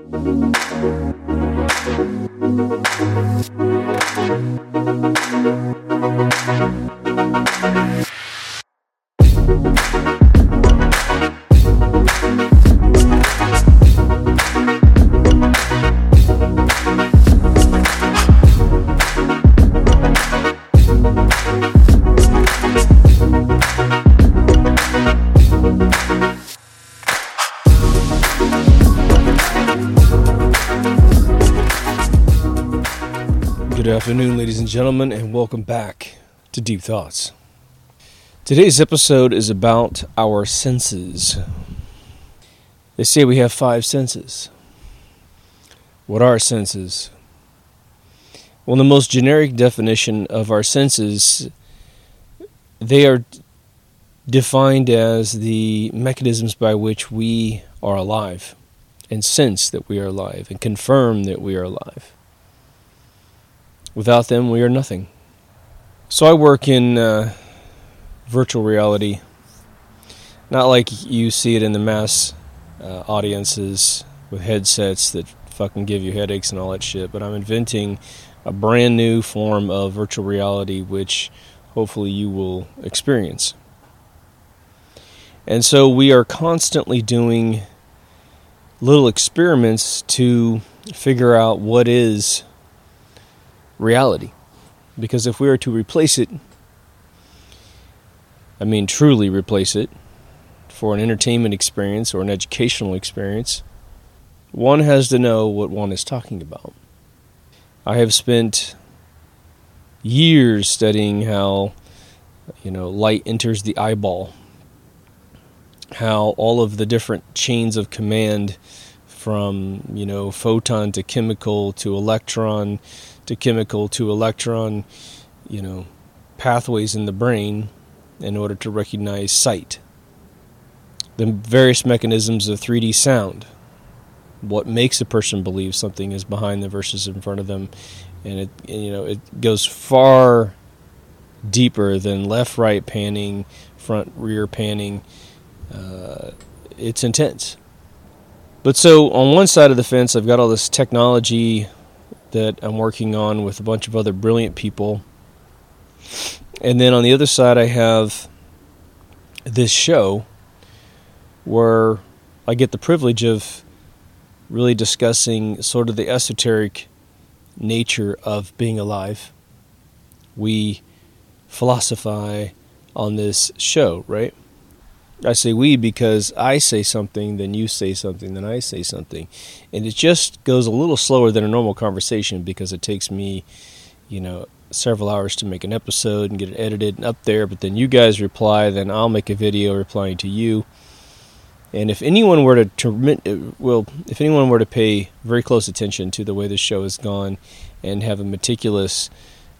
Good afternoon, ladies and gentlemen, and welcome back to Deep Thoughts. Today's episode is about our senses. They say we have 5 senses. What are senses? Well, the most generic definition of our senses, they are defined as the mechanisms by which we are alive and sense that we are alive and confirm that we are alive. Without them, we are nothing. So I work in virtual reality, not like you see it in the mass audiences with headsets that fucking give you headaches and all that shit, but I'm inventing a brand new form of virtual reality which hopefully you will experience. And so we are constantly doing little experiments to figure out what is reality. Because if we were to replace it, truly replace it, for an entertainment experience or an educational experience, one has to know what one is talking about. I have spent years studying how, light enters the eyeball, how all of the different chains of command from, photon to chemical to electron to chemical to electron, pathways in the brain in order to recognize sight. The various mechanisms of 3D sound. What makes a person believe something is behind them versus in front of them. And it goes far deeper than left-right panning, front-rear panning. It's intense. But so on one side of the fence, I've got all this technology that I'm working on with a bunch of other brilliant people. And then on the other side, I have this show where I get the privilege of really discussing sort of the esoteric nature of being alive. We philosophize on this show, right? I say we because I say something, then you say something, then I say something. And it just goes a little slower than a normal conversation because it takes me, several hours to make an episode and get it edited and up there. But then you guys reply, then I'll make a video replying to you. And if anyone were to pay very close attention to the way this show has gone and have a meticulous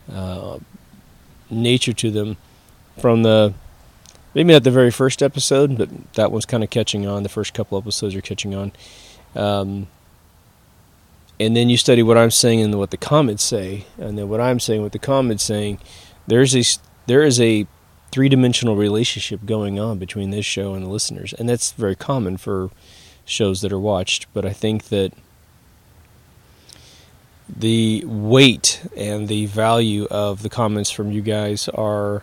nature to them from maybe not the very first episode, but that one's kind of catching on. The first couple episodes are catching on. And then you study what I'm saying and what the comments say. And then what I'm saying, what the comments saying. There is a three-dimensional relationship going on between this show and the listeners. And that's very common for shows that are watched. But I think that the weight and the value of the comments from you guys are...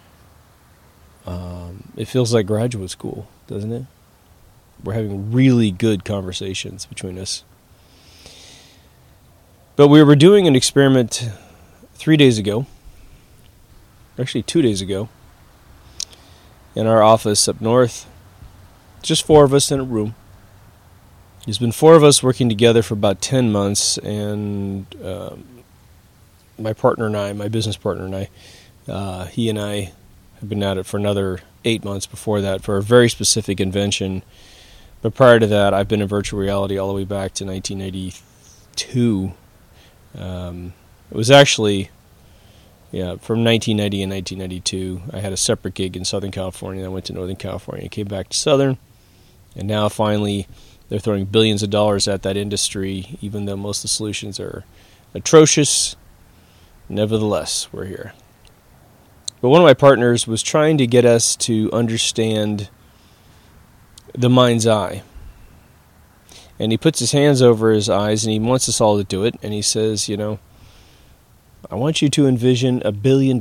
it feels like graduate school, doesn't it? We're having really good conversations between us. But we were doing an experiment 3 days ago, actually 2 days ago, in our office up north. Just 4 of us in a room. There's been 4 of us working together for about 10 months, and my business partner and I, he and I have been at it for another 8 months before that for a very specific invention. But prior to that, I've been in virtual reality all the way back to 1982. It was actually, from 1990 and 1992. I had a separate gig in Southern California, and I went to Northern California and came back to Southern. And now finally, they're throwing billions of dollars at that industry, even though most of the solutions are atrocious. Nevertheless, we're here. But one of my partners was trying to get us to understand the mind's eye. And he puts his hands over his eyes, and he wants us all to do it. And he says, I want you to envision $1 billion.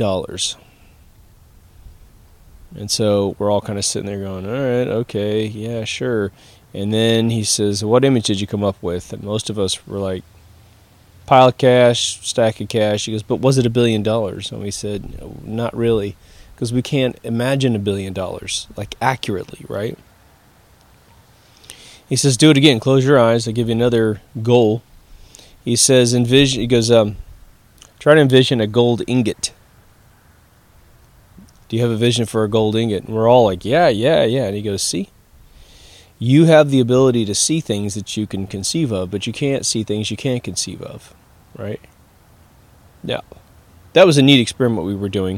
And so we're all kind of sitting there going, all right, okay, yeah, sure. And then he says, what image did you come up with? And most of us were like, pile of cash, stack of cash. He goes, but was it $1 billion? And we said, no, not really, because we can't imagine $1 billion, like accurately, right? He says, do it again. Close your eyes. I'll give you another goal. He says, envision. He goes, try to envision a gold ingot. Do you have a vision for a gold ingot? And we're all like, yeah. And he goes, see? You have the ability to see things that you can conceive of, but you can't see things you can't conceive of, right? Yeah. That was a neat experiment we were doing.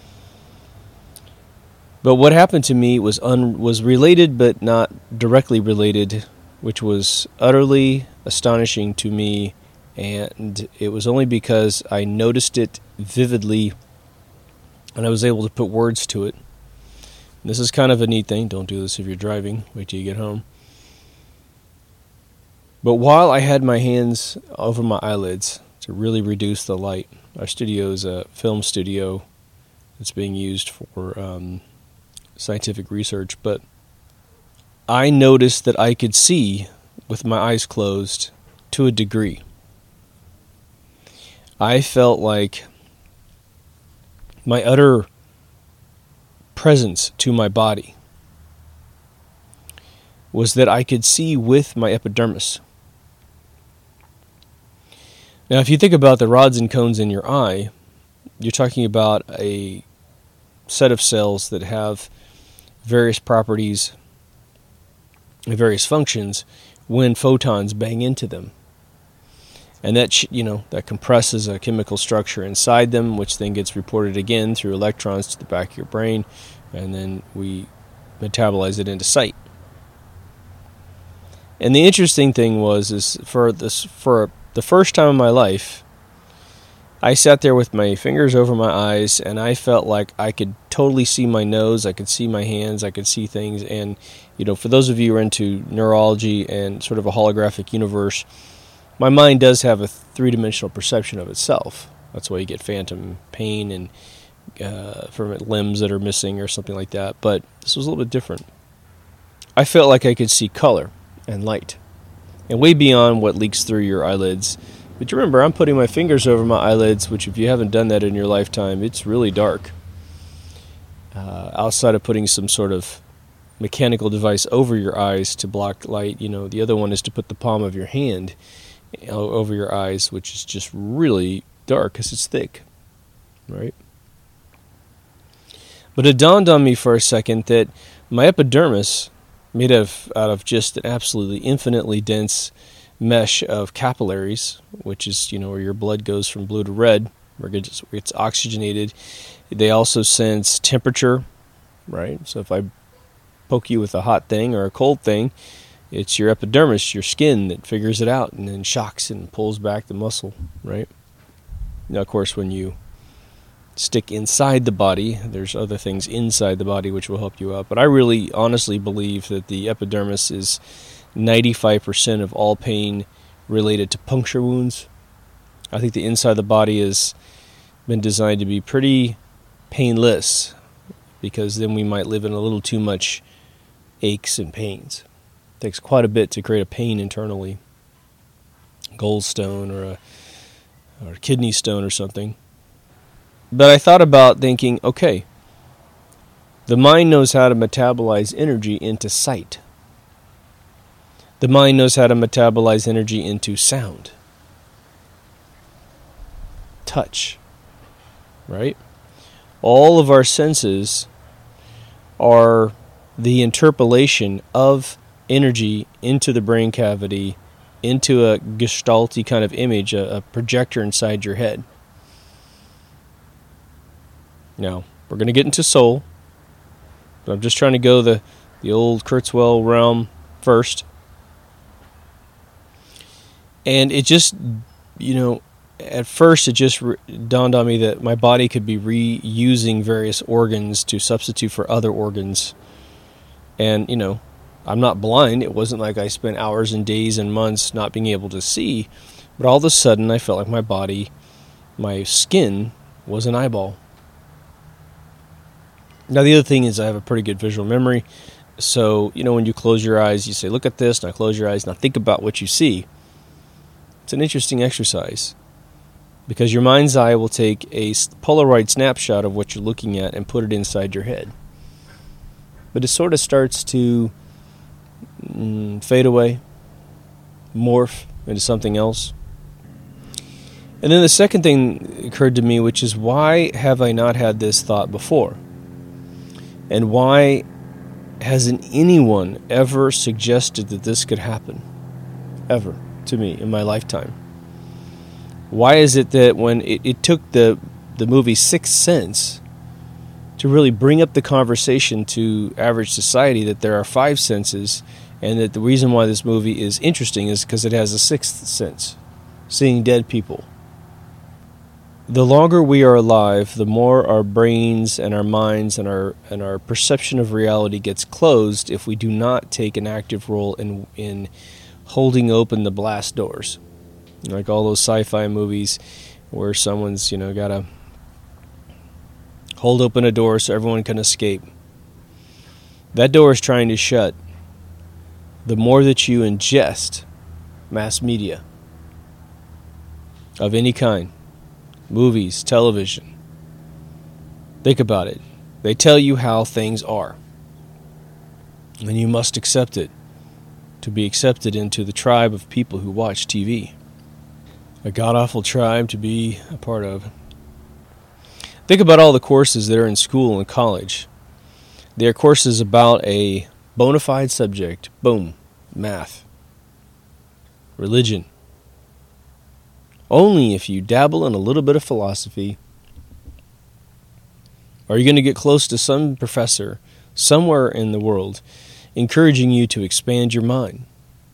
But what happened to me was related but not directly related, which was utterly astonishing to me, and it was only because I noticed it vividly and I was able to put words to it. And this is kind of a neat thing. Don't do this if you're driving. Wait till you get home. But while I had my hands over my eyelids to really reduce the light, our studio is a film studio that's being used for scientific research, but I noticed that I could see with my eyes closed to a degree. I felt like my utter presence to my body was that I could see with my epidermis. Now, if you think about the rods and cones in your eye, you're talking about a set of cells that have various properties and various functions when photons bang into them. And that, that compresses a chemical structure inside them, which then gets reported again through electrons to the back of your brain, and then we metabolize it into sight. And the interesting thing is for the first time in my life, I sat there with my fingers over my eyes, and I felt like I could totally see my nose, I could see my hands, I could see things. And, for those of you who are into neurology and sort of a holographic universe, my mind does have a three-dimensional perception of itself. That's why you get phantom pain and from limbs that are missing or something like that. But this was a little bit different. I felt like I could see color and light, and way beyond what leaks through your eyelids. But you remember, I'm putting my fingers over my eyelids, which if you haven't done that in your lifetime, it's really dark. Outside of putting some sort of mechanical device over your eyes to block light, the other one is to put the palm of your hand over your eyes, which is just really dark because it's thick, right? But it dawned on me for a second that my epidermis, made out of just an absolutely infinitely dense mesh of capillaries, which is where your blood goes from blue to red, where it's oxygenated. They also sense temperature, right? So if I poke you with a hot thing or a cold thing, it's your epidermis, your skin, that figures it out and then shocks and pulls back the muscle, right? Now, of course, when you stick inside the body, there's other things inside the body which will help you out. But I really honestly believe that the epidermis is 95% of all pain related to puncture wounds. I think the inside of the body has been designed to be pretty painless, because then we might live in a little too much aches and pains. It takes quite a bit to create a pain internally. Gallstone or a kidney stone or something. But I thought about thinking, okay, the mind knows how to metabolize energy into sight. The mind knows how to metabolize energy into sound, touch, right? All of our senses are the interpolation of energy into the brain cavity, into a gestalty kind of image, a projector inside your head. Now, we're going to get into soul, but I'm just trying to go the old Kurzweil realm first. And it just, at first it just dawned on me that my body could be reusing various organs to substitute for other organs. And, I'm not blind. It wasn't like I spent hours and days and months not being able to see. But all of a sudden, I felt like my body, my skin, was an eyeball. Now, the other thing is I have a pretty good visual memory. So, when you close your eyes, you say, look at this. Now close your eyes. Now think about what you see. It's an interesting exercise, because your mind's eye will take a Polaroid snapshot of what you're looking at and put it inside your head. But it sort of starts to fade away, morph into something else. And then the second thing occurred to me, which is, why have I not had this thought before? And why hasn't anyone ever suggested that this could happen? Ever. To me in my lifetime. Why is it that when it took the movie Sixth Sense to really bring up the conversation to average society that there are 5 senses, and that the reason why this movie is interesting is because it has a sixth sense, seeing dead people. The longer we are alive, the more our brains and our minds and our perception of reality gets closed if we do not take an active role in holding open the blast doors. Like all those sci-fi movies where someone's, got to hold open a door so everyone can escape. That door is trying to shut. The more that you ingest mass media of any kind, movies, television, think about it. They tell you how things are, and you must accept it to be accepted into the tribe of people who watch TV. A god-awful tribe to be a part of. Think about all the courses that are in school and college. They are courses about a bona fide subject. Boom. Math. Religion. Only if you dabble in a little bit of philosophy are you going to get close to some professor somewhere in the world encouraging you to expand your mind.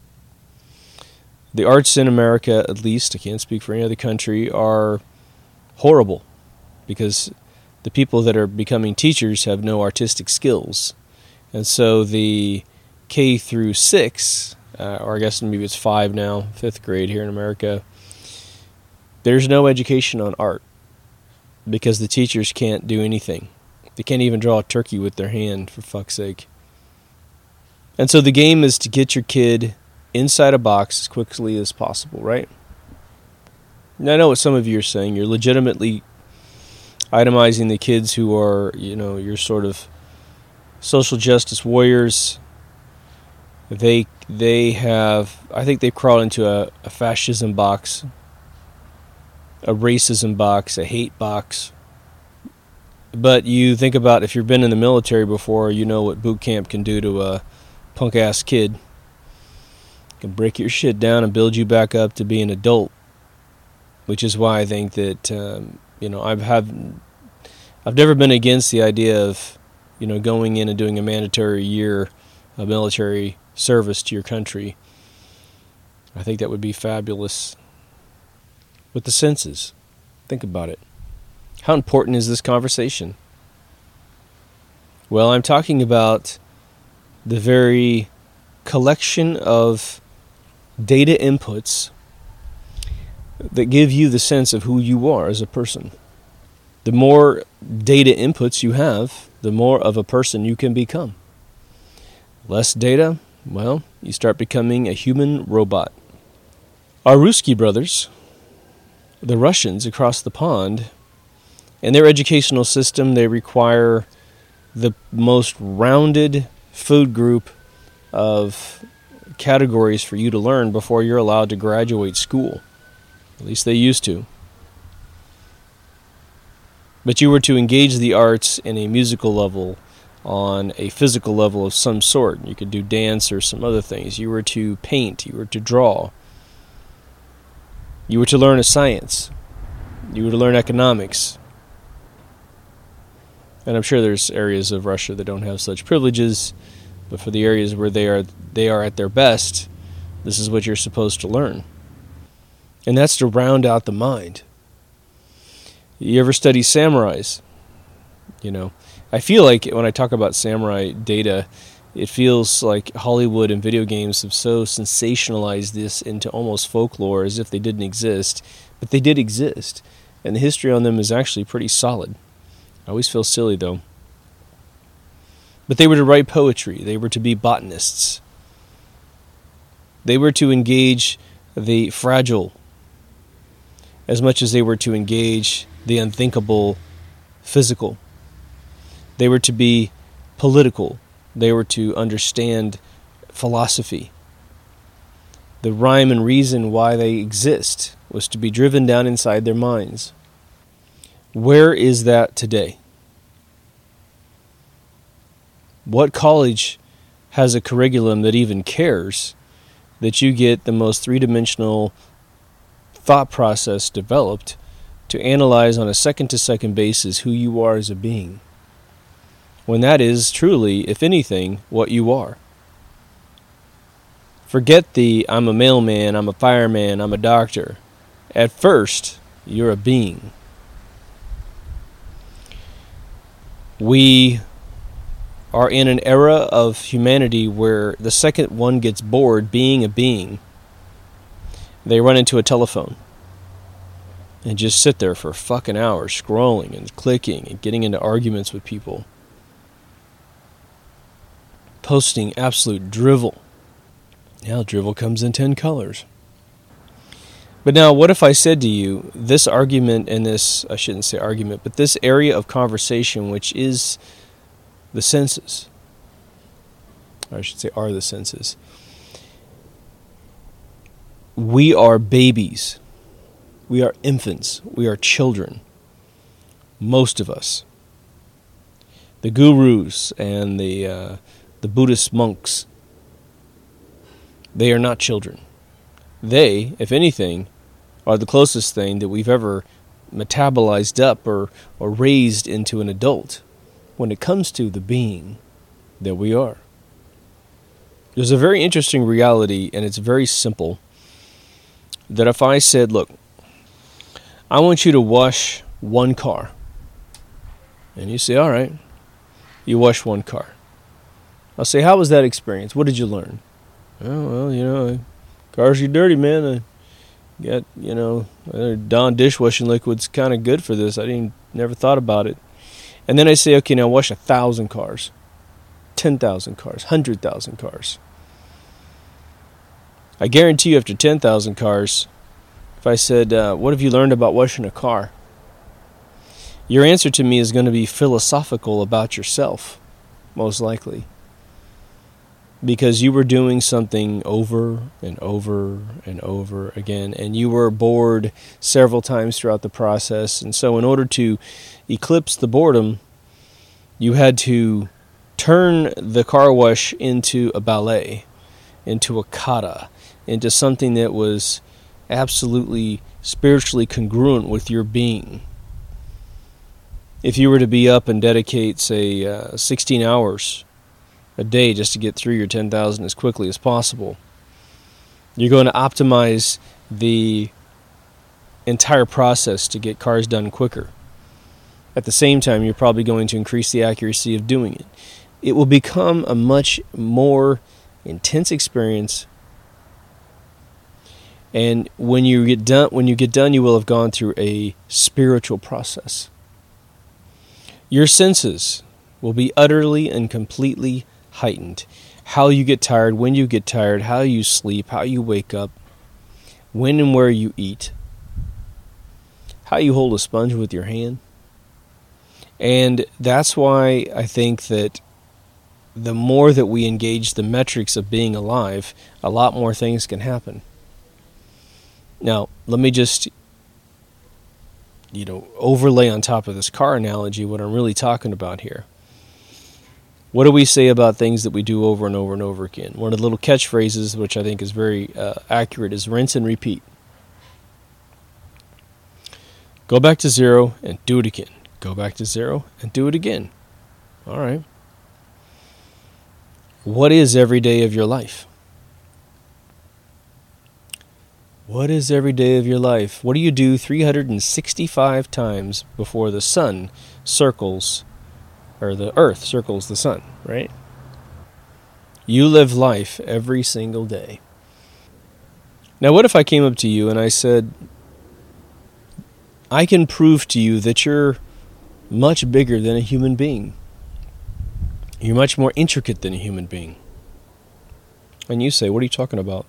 The arts in America, at least, I can't speak for any other country, are horrible because the people that are becoming teachers have no artistic skills. And so the K through 6, or I guess maybe it's 5 now, 5th grade here in America, there's no education on art because the teachers can't do anything. They can't even draw a turkey with their hand, for fuck's sake. And so the game is to get your kid inside a box as quickly as possible, right? Now, I know what some of you are saying. You're legitimately itemizing the kids who are, your sort of social justice warriors. They have, I think they've crawled into a fascism box, a racism box, a hate box. But you think about, if you've been in the military before, you know what boot camp can do to a punk-ass kid. It can break your shit down and build you back up to be an adult. Which is why I think that, I've never been against the idea of, going in and doing a mandatory year of military service to your country. I think that would be fabulous. With the senses, think about it. How important is this conversation? Well, I'm talking about the very collection of data inputs that give you the sense of who you are as a person. The more data inputs you have, the more of a person you can become. Less data, well, you start becoming a human robot. Our Ruski brothers, the Russians across the pond, in their educational system, they require the most rounded food group of categories for you to learn before you're allowed to graduate school. At least they used to. But you were to engage the arts in a musical level, on a physical level of some sort. You could do dance or some other things. You were to paint. You were to draw. You were to learn a science. You were to learn economics. And I'm sure there's areas of Russia that don't have such privileges, but for the areas where they are at their best, this is what you're supposed to learn. And that's to round out the mind. You ever study samurais? I feel like when I talk about samurai data, It feels like Hollywood and video games have so sensationalized this into almost folklore as if they didn't exist, but they did exist, and the history on them is actually pretty solid. I always feel silly, though. But they were to write poetry. They were to be botanists. They were to engage the fragile as much as they were to engage the unthinkable physical. They were to be political. They were to understand philosophy. The rhyme and reason why they exist was to be driven down inside their minds. Where is that today? What college has a curriculum that even cares that you get the most three-dimensional thought process developed to analyze on a second-to-second basis who you are as a being, when that is truly, if anything, what you are? Forget the I'm a mailman, I'm a fireman, I'm a doctor. At first, you're a being. We are in an era of humanity where the second one gets bored being a being, they run into a telephone and just sit there for fucking hours scrolling and clicking and getting into arguments with people, posting absolute drivel. Now drivel comes in 10 colors. But now, what if I said to you, this argument and this, I shouldn't say argument, but this area of conversation, which is the senses, or I should say are the senses, we are babies. We are infants. We are children. Most of us. The gurus and the Buddhist monks, they are not children. They, if anything, are the closest thing that we've ever metabolized up or raised into an adult when it comes to the being that we are. There's a very interesting reality, and it's very simple, that if I said, look, I want you to wash one car, and you say, all right, you wash one car. I'll say, how was that experience? What did you learn? Oh, well, cars are dirty, man. I got, Dawn dishwashing liquid's kind of good for this. Never thought about it. And then I say, okay, now wash 1,000 cars, 10,000 cars, 100,000 cars. I guarantee you after 10,000 cars, if I said, what have you learned about washing a car? Your answer to me is going to be philosophical about yourself, most likely. Because you were doing something over and over and over again, and you were bored several times throughout the process. And so in order to eclipse the boredom, you had to turn the car wash into a ballet, into a kata, into something that was absolutely spiritually congruent with your being. If you were to be up and dedicate, say, 16 hours a day just to get through your 10,000 as quickly as possible, you're going to optimize the entire process to get cars done quicker. At the same time, you're probably going to increase the accuracy of doing it. It will become a much more intense experience, and when you get done, you will have gone through a spiritual process. Your senses will be utterly and completely heightened. How you get tired, when you get tired, how you sleep, how you wake up, when and where you eat, how you hold a sponge with your hand. And that's why I think that the more that we engage the metrics of being alive, a lot more things can happen. Now, let me just, overlay on top of this car analogy what I'm really talking about here. What do we say about things that we do over and over and over again? One of the little catchphrases, which I think is very accurate, is rinse and repeat. Go back to zero and do it again. Go back to zero and do it again. All right. What is every day of your life? What is every day of your life? What do you do 365 times before the sun circles, or the earth circles the sun, right? You live life every single day. Now, what if I came up to you and I said, I can prove to you that you're much bigger than a human being. You're much more intricate than a human being. And you say, what are you talking about?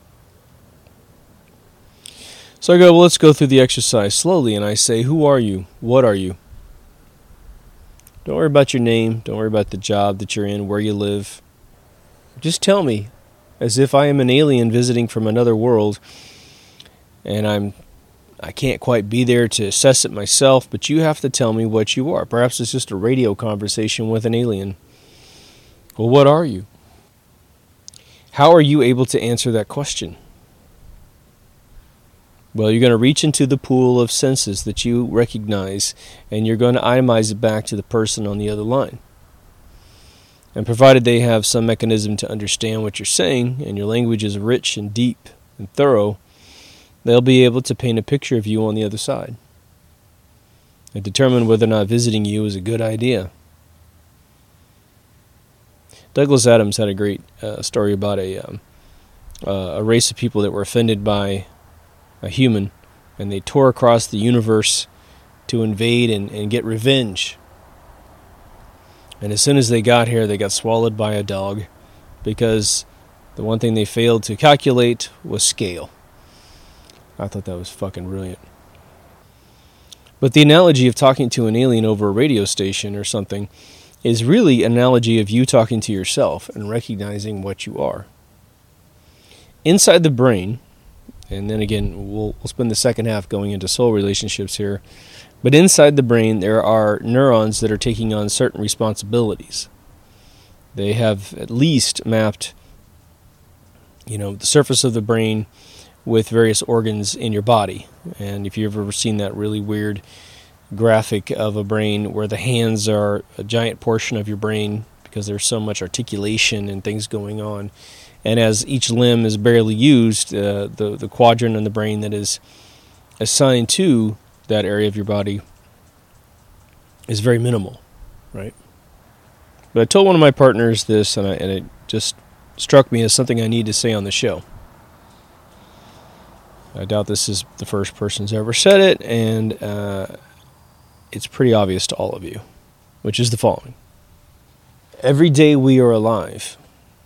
So I go, well, let's go through the exercise slowly. And I say, who are you? What are you? Don't worry about your name. Don't worry about the job that you're in, where you live. Just tell me, as if I am an alien visiting from another world, and I can't quite be there to assess it myself, but you have to tell me what you are. Perhaps it's just a radio conversation with an alien. Well, what are you? How are you able to answer that question? Well, you're going to reach into the pool of senses that you recognize, and you're going to itemize it back to the person on the other line. And provided they have some mechanism to understand what you're saying, and your language is rich and deep and thorough, they'll be able to paint a picture of you on the other side and determine whether or not visiting you is a good idea. Douglas Adams had a great story about a race of people that were offended by a human, and they tore across the universe to invade and get revenge. And as soon as they got here, they got swallowed by a dog, because the one thing they failed to calculate was scale. I thought that was fucking brilliant. But the analogy of talking to an alien over a radio station or something is really an analogy of you talking to yourself and recognizing what you are. Inside the brain, and then again, we'll spend the second half going into soul relationships here, but inside the brain there are neurons that are taking on certain responsibilities. They have at least mapped, the surface of the brain with various organs in your body. And if you've ever seen that really weird graphic of a brain where the hands are a giant portion of your brain because there's so much articulation and things going on, and as each limb is barely used, the quadrant in the brain that is assigned to that area of your body is very minimal, right? But I told one of my partners this, and it just struck me as something I need to say on the show. I doubt this is the first person who's ever said it, and it's pretty obvious to all of you, which is the following. Every day we are alive,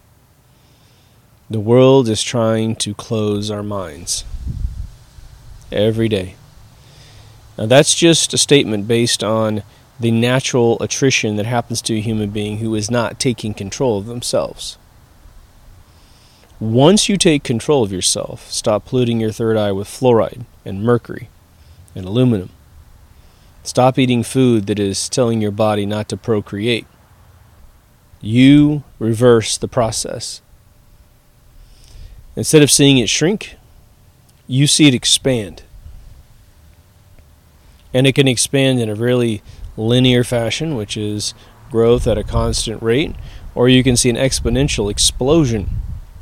the world is trying to close our minds. Every day. Now that's just a statement based on the natural attrition that happens to a human being who is not taking control of themselves. Once you take control of yourself, stop polluting your third eye with fluoride and mercury and aluminum. Stop eating food that is telling your body not to procreate. You reverse the process. Instead of seeing it shrink, you see it expand. And it can expand in a really linear fashion, which is growth at a constant rate, or you can see an exponential explosion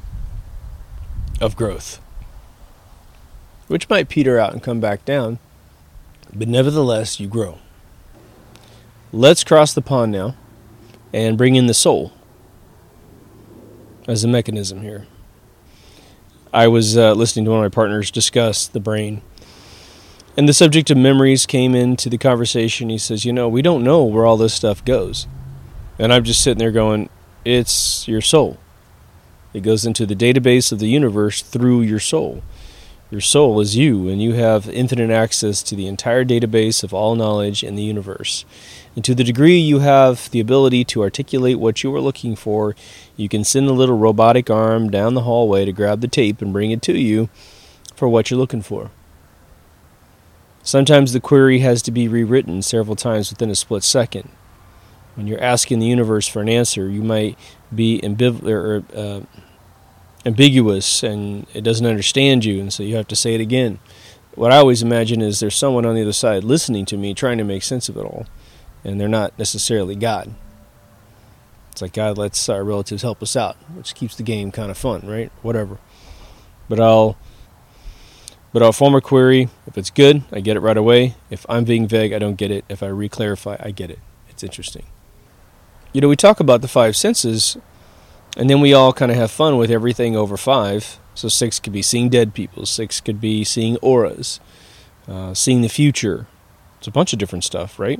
of growth, which might peter out and come back down, but nevertheless you grow. Let's cross the pond now and bring in the soul as a mechanism here. I was listening to one of my partners discuss the brain, and the subject of memories came into the conversation. He says, we don't know where all this stuff goes. And I'm just sitting there going, it's your soul. It goes into the database of the universe through your soul. Your soul is you, and you have infinite access to the entire database of all knowledge in the universe. And to the degree you have the ability to articulate what you are looking for, you can send a little robotic arm down the hallway to grab the tape and bring it to you for what you're looking for. Sometimes the query has to be rewritten several times within a split second. When you're asking the universe for an answer, you might be ambiguous and it doesn't understand you, and so you have to say it again. What I always imagine is there's someone on the other side listening to me, trying to make sense of it all, and they're not necessarily God. It's like God lets our relatives help us out, which keeps the game kind of fun, right? Whatever. But I'll form a query. If it's good, I get it right away. If I'm being vague, I don't get it. If I re-clarify, I get it. It's interesting. We talk about the five senses And then we all kind of have fun with everything over 5. So 6 could be seeing dead people. 6 could be seeing auras, seeing the future. It's a bunch of different stuff, right?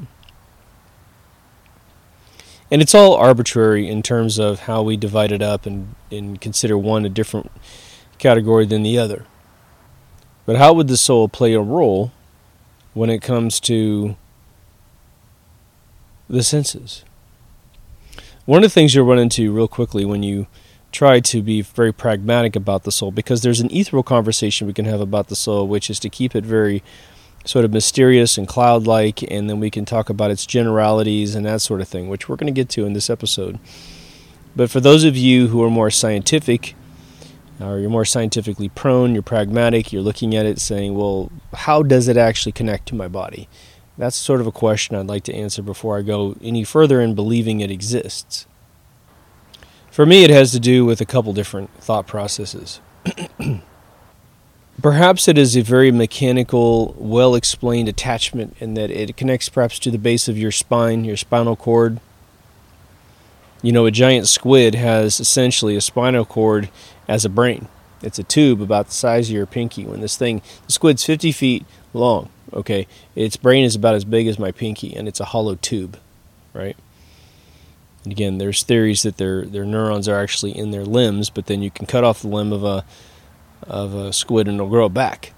And it's all arbitrary in terms of how we divide it up and consider one a different category than the other. But how would the soul play a role when it comes to the senses? One of the things you'll run into real quickly when you try to be very pragmatic about the soul, because there's an ethereal conversation we can have about the soul, which is to keep it very sort of mysterious and cloud-like, and then we can talk about its generalities and that sort of thing, which we're going to get to in this episode. But for those of you who are more scientific, or you're more scientifically prone, you're pragmatic, you're looking at it saying, well, how does it actually connect to my body? That's sort of a question I'd like to answer before I go any further in believing it exists. For me, it has to do with a couple different thought processes. Perhaps it is a very mechanical, well-explained attachment in that it connects perhaps to the base of your spine, your spinal cord. You know, a giant squid has essentially a spinal cord as a brain. It's a tube about the size of your pinky. The squid's 50 feet long, okay? Its brain is about as big as my pinky, and it's a hollow tube, right? And again, there's theories that their neurons are actually in their limbs, but then you can cut off the limb of a squid and it'll grow back.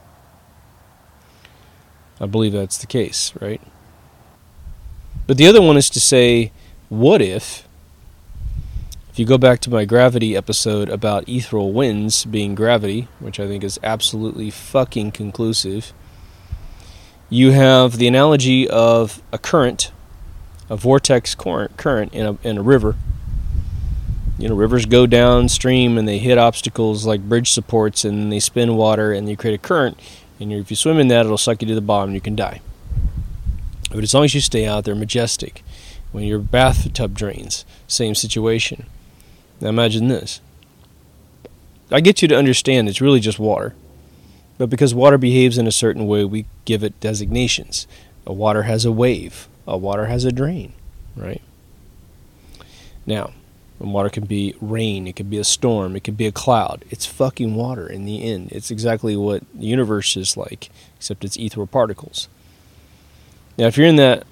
I believe that's the case, right? But the other one is to say, what if you go back to my gravity episode about ethereal winds being gravity, which I think is absolutely fucking conclusive, you have the analogy of a current, a vortex current in a river. You know, rivers go downstream and they hit obstacles like bridge supports and they spin water and you create a current. And if you swim in that, it'll suck you to the bottom and you can die. But as long as you stay out there, majestic. When your bathtub drains, same situation. Now imagine this. I get you to understand it's really just water. But because water behaves in a certain way, we give it designations. A water has a wave. A water has a drain, right? Now, water can be rain, it could be a storm, it could be a cloud. It's fucking water in the end. It's exactly what the universe is like, except it's ethereal particles. Now, if you're in that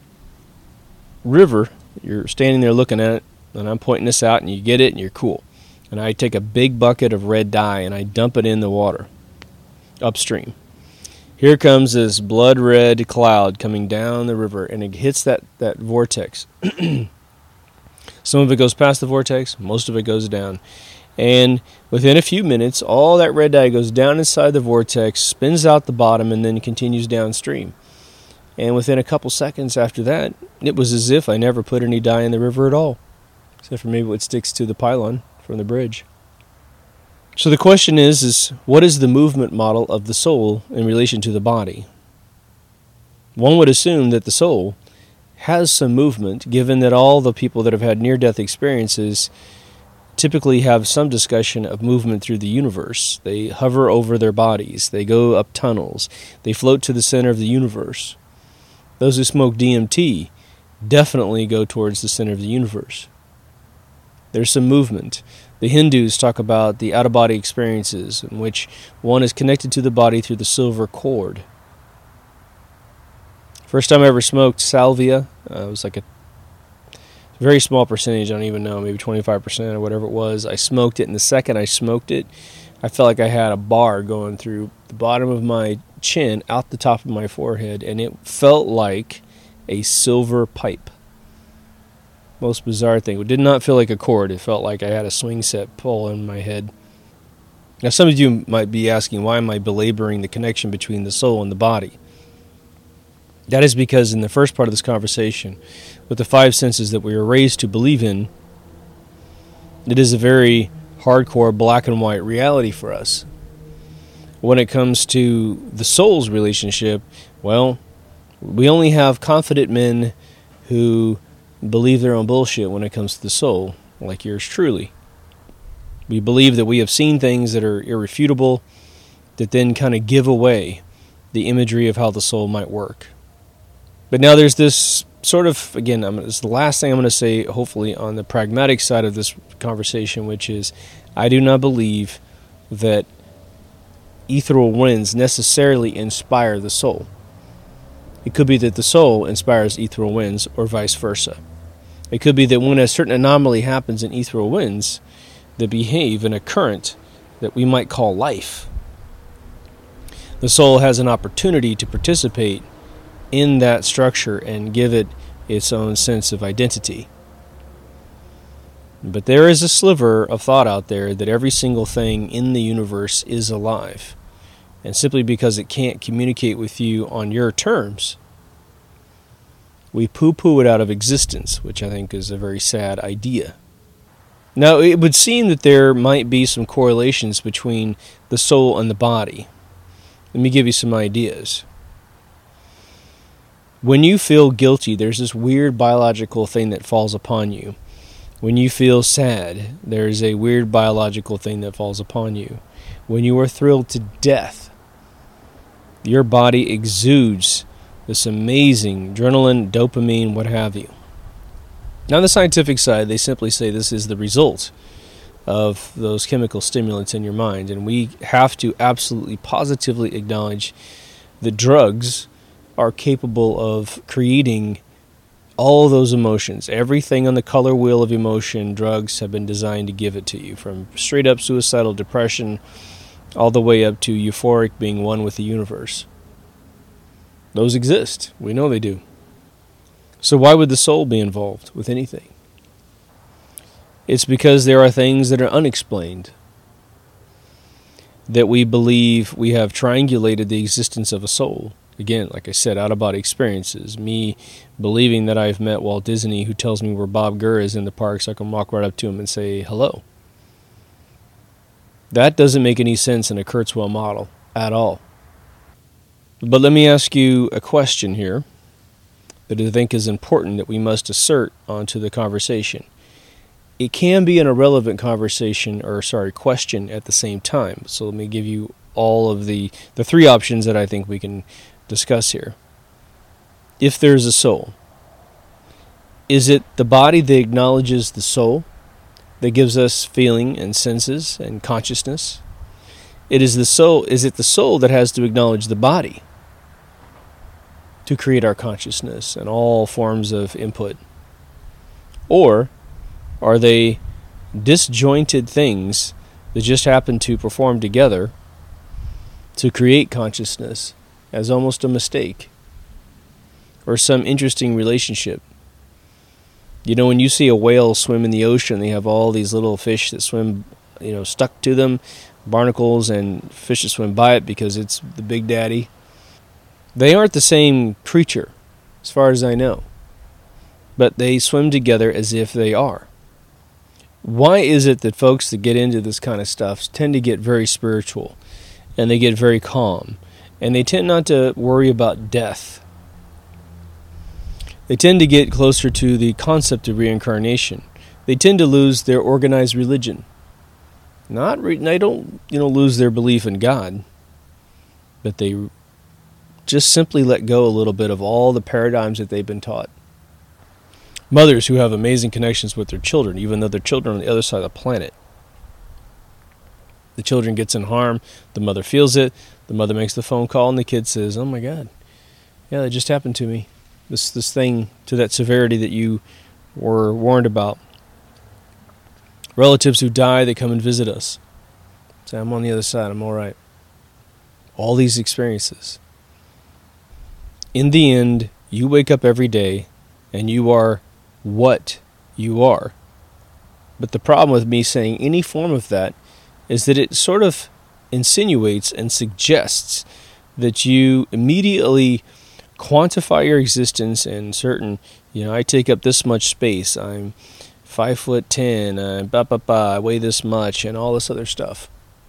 river, you're standing there looking at it, and I'm pointing this out, and you get it, and you're cool. And I take a big bucket of red dye, and I dump it in the water, upstream. Here comes this blood red cloud coming down the river, and it hits that vortex. Some of it goes past the vortex, most of it goes down. And within a few minutes, all that red dye goes down inside the vortex, spins out the bottom, and then continues downstream. And within a couple seconds after that, it was as if I never put any dye in the river at all, except for maybe what sticks to the pylon from the bridge. So the question is what is the movement model of the soul in relation to the body? One would assume that the soul has some movement, given that all the people that have had near-death experiences typically have some discussion of movement through the universe. They hover over their bodies. They go up tunnels. They float to the center of the universe. Those who smoke DMT definitely go towards the center of the universe. There's some movement. The Hindus talk about the out-of-body experiences in which one is connected to the body through the silver cord. First time I ever smoked salvia, it was like a very small percentage, I don't even know, maybe 25% or whatever it was. I smoked it, and the second I smoked it, I felt like I had a bar going through the bottom of my chin, out the top of my forehead, and it felt like a silver pipe. Most bizarre thing. It did not feel like a cord. It felt like I had a swing set pull in my head. Now, some of you might be asking, why am I belaboring the connection between the soul and the body? That is because in the first part of this conversation, with the 5 senses that we are raised to believe in, it is a very hardcore black and white reality for us. When it comes to the soul's relationship, well, we only have confident men who believe their own bullshit when it comes to the soul, like yours truly. We believe that we have seen things that are irrefutable, that then kind of give away the imagery of how the soul might work. But now there's this sort of, again, it's the last thing I'm going to say, hopefully, on the pragmatic side of this conversation, which is I do not believe that ethereal winds necessarily inspire the soul. It could be that the soul inspires ethereal winds, or vice versa. It could be that when a certain anomaly happens in ethereal winds that behave in a current that we might call life, the soul has an opportunity to participate in that structure and give it its own sense of identity. But there is a sliver of thought out there that every single thing in the universe is alive. And simply because it can't communicate with you on your terms, we poo-poo it out of existence, which I think is a very sad idea. Now, it would seem that there might be some correlations between the soul and the body. Let me give you some ideas. When you feel guilty, there's this weird biological thing that falls upon you. When you feel sad, there's a weird biological thing that falls upon you. When you are thrilled to death, your body exudes this amazing adrenaline, dopamine, what have you. Now, on the scientific side, they simply say this is the result of those chemical stimulants in your mind. And we have to absolutely, positively acknowledge that drugs are capable of creating all those emotions. Everything on the color wheel of emotion, drugs have been designed to give it to you, from straight up suicidal depression all the way up to euphoric being one with the universe. Those exist. We know they do. So why would the soul be involved with anything? It's because there are things that are unexplained, that we believe we have triangulated the existence of a soul. Again, like I said, out-of-body experiences. Me believing that I've met Walt Disney, who tells me where Bob Gurr is in the park, so I can walk right up to him and say hello. That doesn't make any sense in a Kurzweil model at all. But let me ask you a question here that I think is important that we must assert onto the conversation. It can be an irrelevant conversation, question at the same time. So let me give you all of the three options that I think we can discuss here. If there's a soul, is it the body that acknowledges the soul, that gives us feeling and senses and consciousness? Is it the soul that has to acknowledge the body to create our consciousness and all forms of input? Or are they disjointed things that just happen to perform together to create consciousness as almost a mistake or some interesting relationship? You know, when you see a whale swim in the ocean, they have all these little fish that swim, stuck to them, barnacles and fish that swim by it because it's the big daddy. They aren't the same creature, as far as I know, but they swim together as if they are. Why is it that folks that get into this kind of stuff tend to get very spiritual, and they get very calm, and they tend not to worry about death? They tend to get closer to the concept of reincarnation. They tend to lose their organized religion. They don't, lose their belief in God, but they just simply let go a little bit of all the paradigms that they've been taught. Mothers who have amazing connections with their children, even though their children are on the other side of the planet. The children gets in harm, the mother feels it, the mother makes the phone call, and the kid says, "Oh my God, yeah, that just happened to me. This thing to that severity that you were warned about." Relatives who die, they come and visit us. Say, "I'm on the other side, I'm all right." All these experiences. In the end, you wake up every day and you are what you are. But the problem with me saying any form of that is that it sort of insinuates and suggests that you immediately quantify your existence in certain, I take up this much space, I'm 5'10", I weigh this much, and all this other stuff.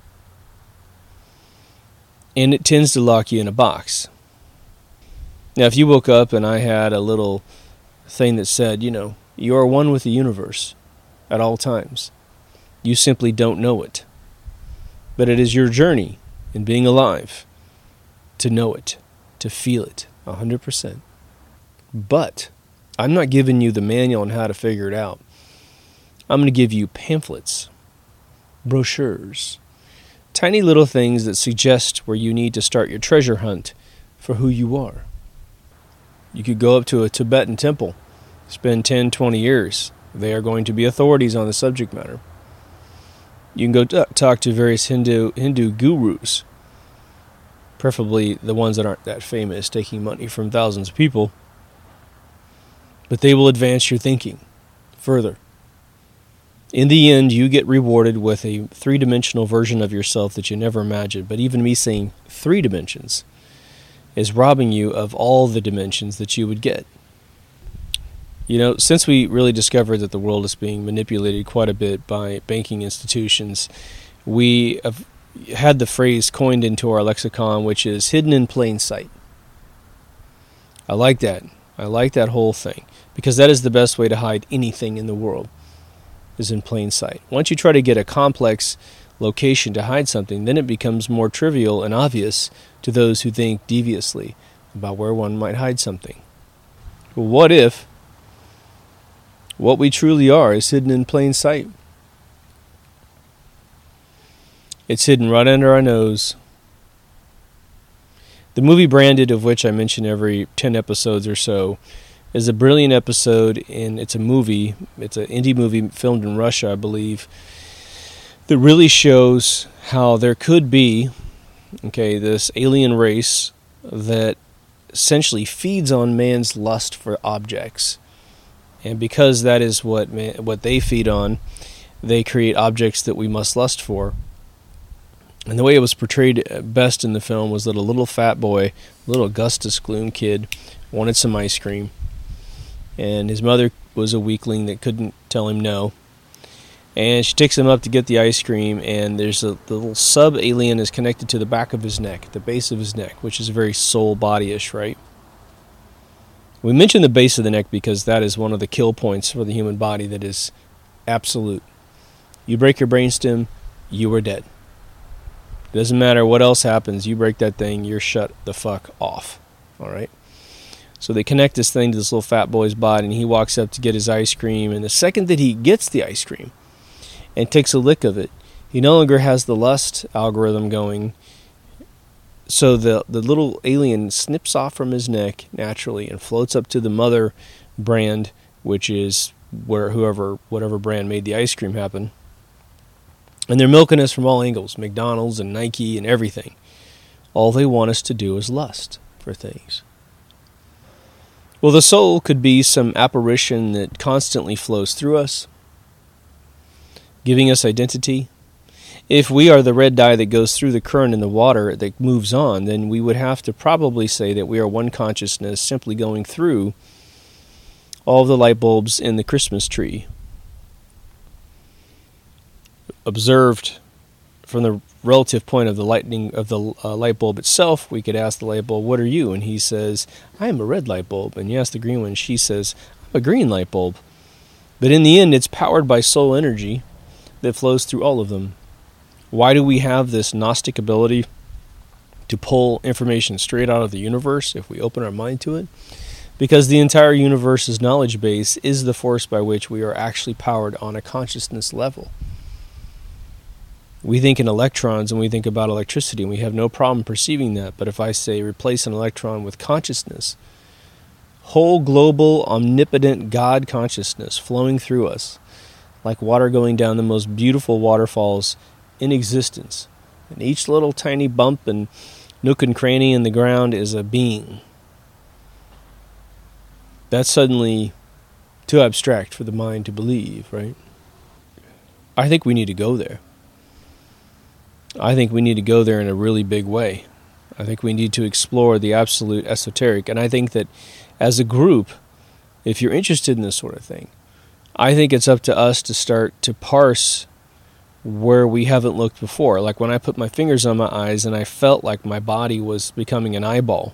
And it tends to lock you in a box. Now, if you woke up and I had a little thing that said, you are one with the universe at all times, you simply don't know it. But it is your journey in being alive to know it, to feel it 100%. But I'm not giving you the manual on how to figure it out. I'm going to give you pamphlets, brochures, tiny little things that suggest where you need to start your treasure hunt for who you are. You could go up to a Tibetan temple, spend 10, 20 years. They are going to be authorities on the subject matter. You can go talk to various Hindu gurus, preferably the ones that aren't that famous, taking money from thousands of people. But they will advance your thinking further. In the end, you get rewarded with a three-dimensional version of yourself that you never imagined. But even me saying 3 dimensions is robbing you of all the dimensions that you would get. You know, since we really discovered that the world is being manipulated quite a bit by banking institutions, we have had the phrase coined into our lexicon, which is hidden in plain sight. I like that. I like that whole thing, because that is the best way to hide anything in the world, is in plain sight. Once you try to get a complex location to hide something, then it becomes more trivial and obvious to those who think deviously about where one might hide something. Well, what if what we truly are is hidden in plain sight? It's hidden right under our nose. The movie Branded, of which I mention every 10 episodes or so, is a brilliant episode, and it's a movie. It's an indie movie filmed in Russia, I believe, that really shows how there could be, this alien race that essentially feeds on man's lust for objects. And because that is what they feed on, they create objects that we must lust for. And the way it was portrayed best in the film was that a little fat boy, little Augustus Gloom kid, wanted some ice cream. And his mother was a weakling that couldn't tell him no. And she takes him up to get the ice cream, and there's the little sub-alien is connected to the back of his neck, the base of his neck, which is very soul-body-ish, right? We mention the base of the neck because that is one of the kill points for the human body that is absolute. You break your brainstem, you are dead. It doesn't matter what else happens, you break that thing, you're shut the fuck off. Alright? So they connect this thing to this little fat boy's body, and he walks up to get his ice cream, and the second that he gets the ice cream and takes a lick of it, he no longer has the lust algorithm going. So the little alien snips off from his neck naturally and floats up to the mother brand, which is whatever brand made the ice cream happen. And they're milking us from all angles, McDonald's and Nike and everything. All they want us to do is lust for things. Well, the soul could be some apparition that constantly flows through us, giving us identity. If we are the red dye that goes through the current in the water that moves on, then we would have to probably say that we are one consciousness simply going through all of the light bulbs in the Christmas tree. Observed from the relative point of the lightning of the light bulb itself, we could ask the light bulb, "What are you?" And he says, "I am a red light bulb." And you ask the green one, she says, "I'm a green light bulb." But in the end, it's powered by soul energy that flows through all of them. Why do we have this Gnostic ability to pull information straight out of the universe if we open our mind to it? Because the entire universe's knowledge base is the force by which we are actually powered on a consciousness level. We think in electrons and we think about electricity, and we have no problem perceiving that. But if I say replace an electron with consciousness, whole global omnipotent God consciousness flowing through us, like water going down the most beautiful waterfalls in existence, and each little tiny bump and nook and cranny in the ground is a being. That's suddenly too abstract for the mind to believe, right? I think we need to go there. I think we need to go there in a really big way. I think we need to explore the absolute esoteric, and I think that as a group, if you're interested in this sort of thing, I think it's up to us to start to parse where we haven't looked before. Like when I put my fingers on my eyes and I felt like my body was becoming an eyeball.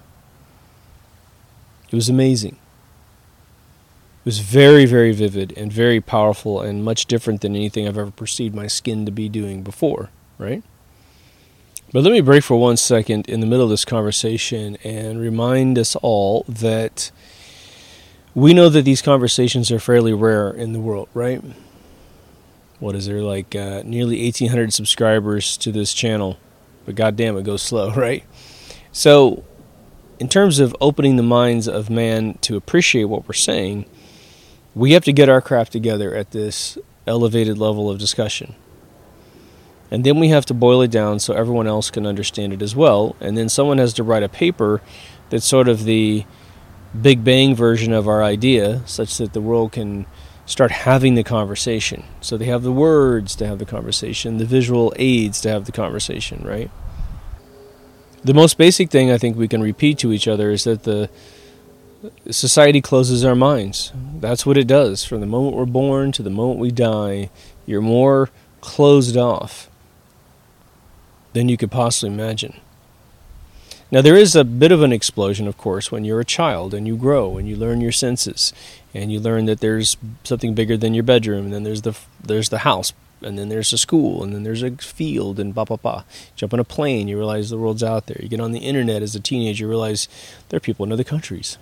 It was amazing. It was very, very vivid and very powerful and much different than anything I've ever perceived my skin to be doing before, right? But let me break for 1 second in the middle of this conversation and remind us all that We know that these conversations are fairly rare in the world, right? What is there, like nearly 1,800 subscribers to this channel, but goddamn, it goes slow, right? So, in terms of opening the minds of man to appreciate what we're saying, we have to get our crap together at this elevated level of discussion. And then we have to boil it down so everyone else can understand it as well. And then someone has to write a paper that's sort of the Big Bang version of our idea, such that the world can start having the conversation. So they have the words to have the conversation, the visual aids to have the conversation, right? The most basic thing I think we can repeat to each other is that the society closes our minds. That's what it does. From the moment we're born to the moment we die, you're more closed off than you could possibly imagine. Now, there is a bit of an explosion, of course, when you're a child and you grow and you learn your senses and you learn that there's something bigger than your bedroom, and then there's the house, and then there's a school, and then there's a field, and Jump on a plane, you realize the world's out there. You get on the internet as a teenager, you realize there are people in other countries.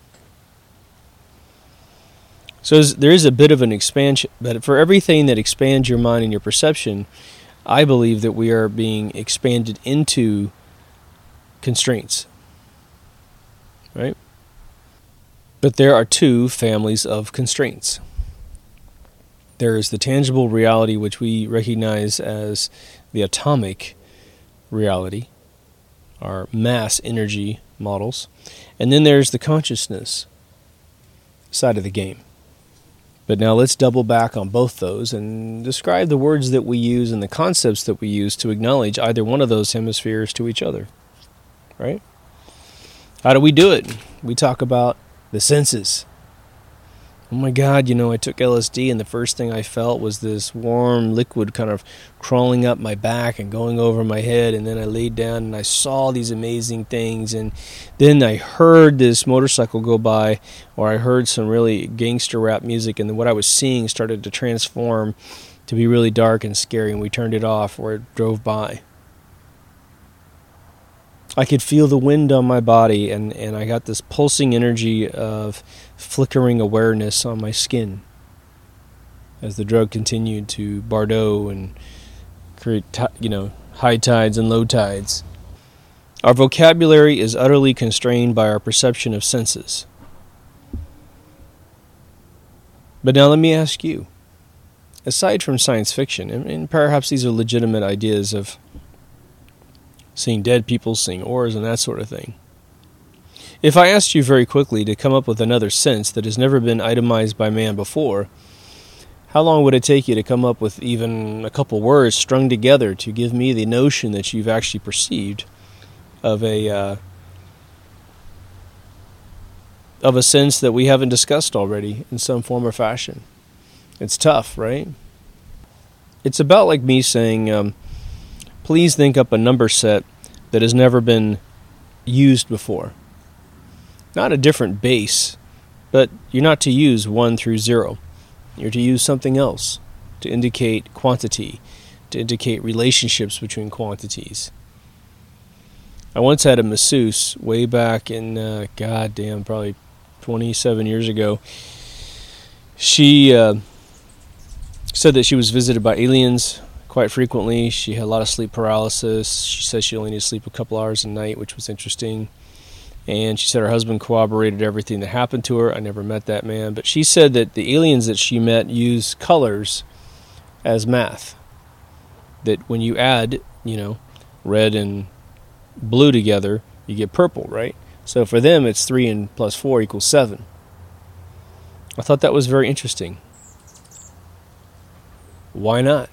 So there is a bit of an expansion, but for everything that expands your mind and your perception, I believe that we are being expanded into constraints, right? But there are two families of constraints. There is the tangible reality, which we recognize as the atomic reality, our mass energy models, and then there's the consciousness side of the game. But now let's double back on both those and describe the words that we use and the concepts that we use to acknowledge either one of those hemispheres to each other. Right? How do we do it? We talk about the senses. Oh my God, I took LSD and the first thing I felt was this warm liquid kind of crawling up my back and going over my head, and then I laid down and I saw these amazing things, and then I heard this motorcycle go by, or I heard some really gangster rap music, and then what I was seeing started to transform to be really dark and scary, and we turned it off or it drove by. I could feel the wind on my body, and I got this pulsing energy of flickering awareness on my skin as the drug continued to Bordeaux and create, high tides and low tides. Our vocabulary is utterly constrained by our perception of senses. But now let me ask you, aside from science fiction, and perhaps these are legitimate ideas of seeing dead people, seeing auras, and that sort of thing. If I asked you very quickly to come up with another sense that has never been itemized by man before, how long would it take you to come up with even a couple words strung together to give me the notion that you've actually perceived of a sense that we haven't discussed already in some form or fashion? It's tough, right? It's about like me saying, please think up a number set that has never been used before. Not a different base, but you're not to use 1 through 0. You're to use something else to indicate quantity, to indicate relationships between quantities. I once had a masseuse way back in, probably 27 years ago. She said that she was visited by aliens quite frequently. She had a lot of sleep paralysis. She said she only needed to sleep a couple hours a night, which was interesting. And she said her husband corroborated everything that happened to her. I never met that man. But she said that the aliens that she met use colors as math. That when you add, red and blue together, you get purple, right? So for them, it's 3 and plus 4 equals 7. I thought that was very interesting. Why not?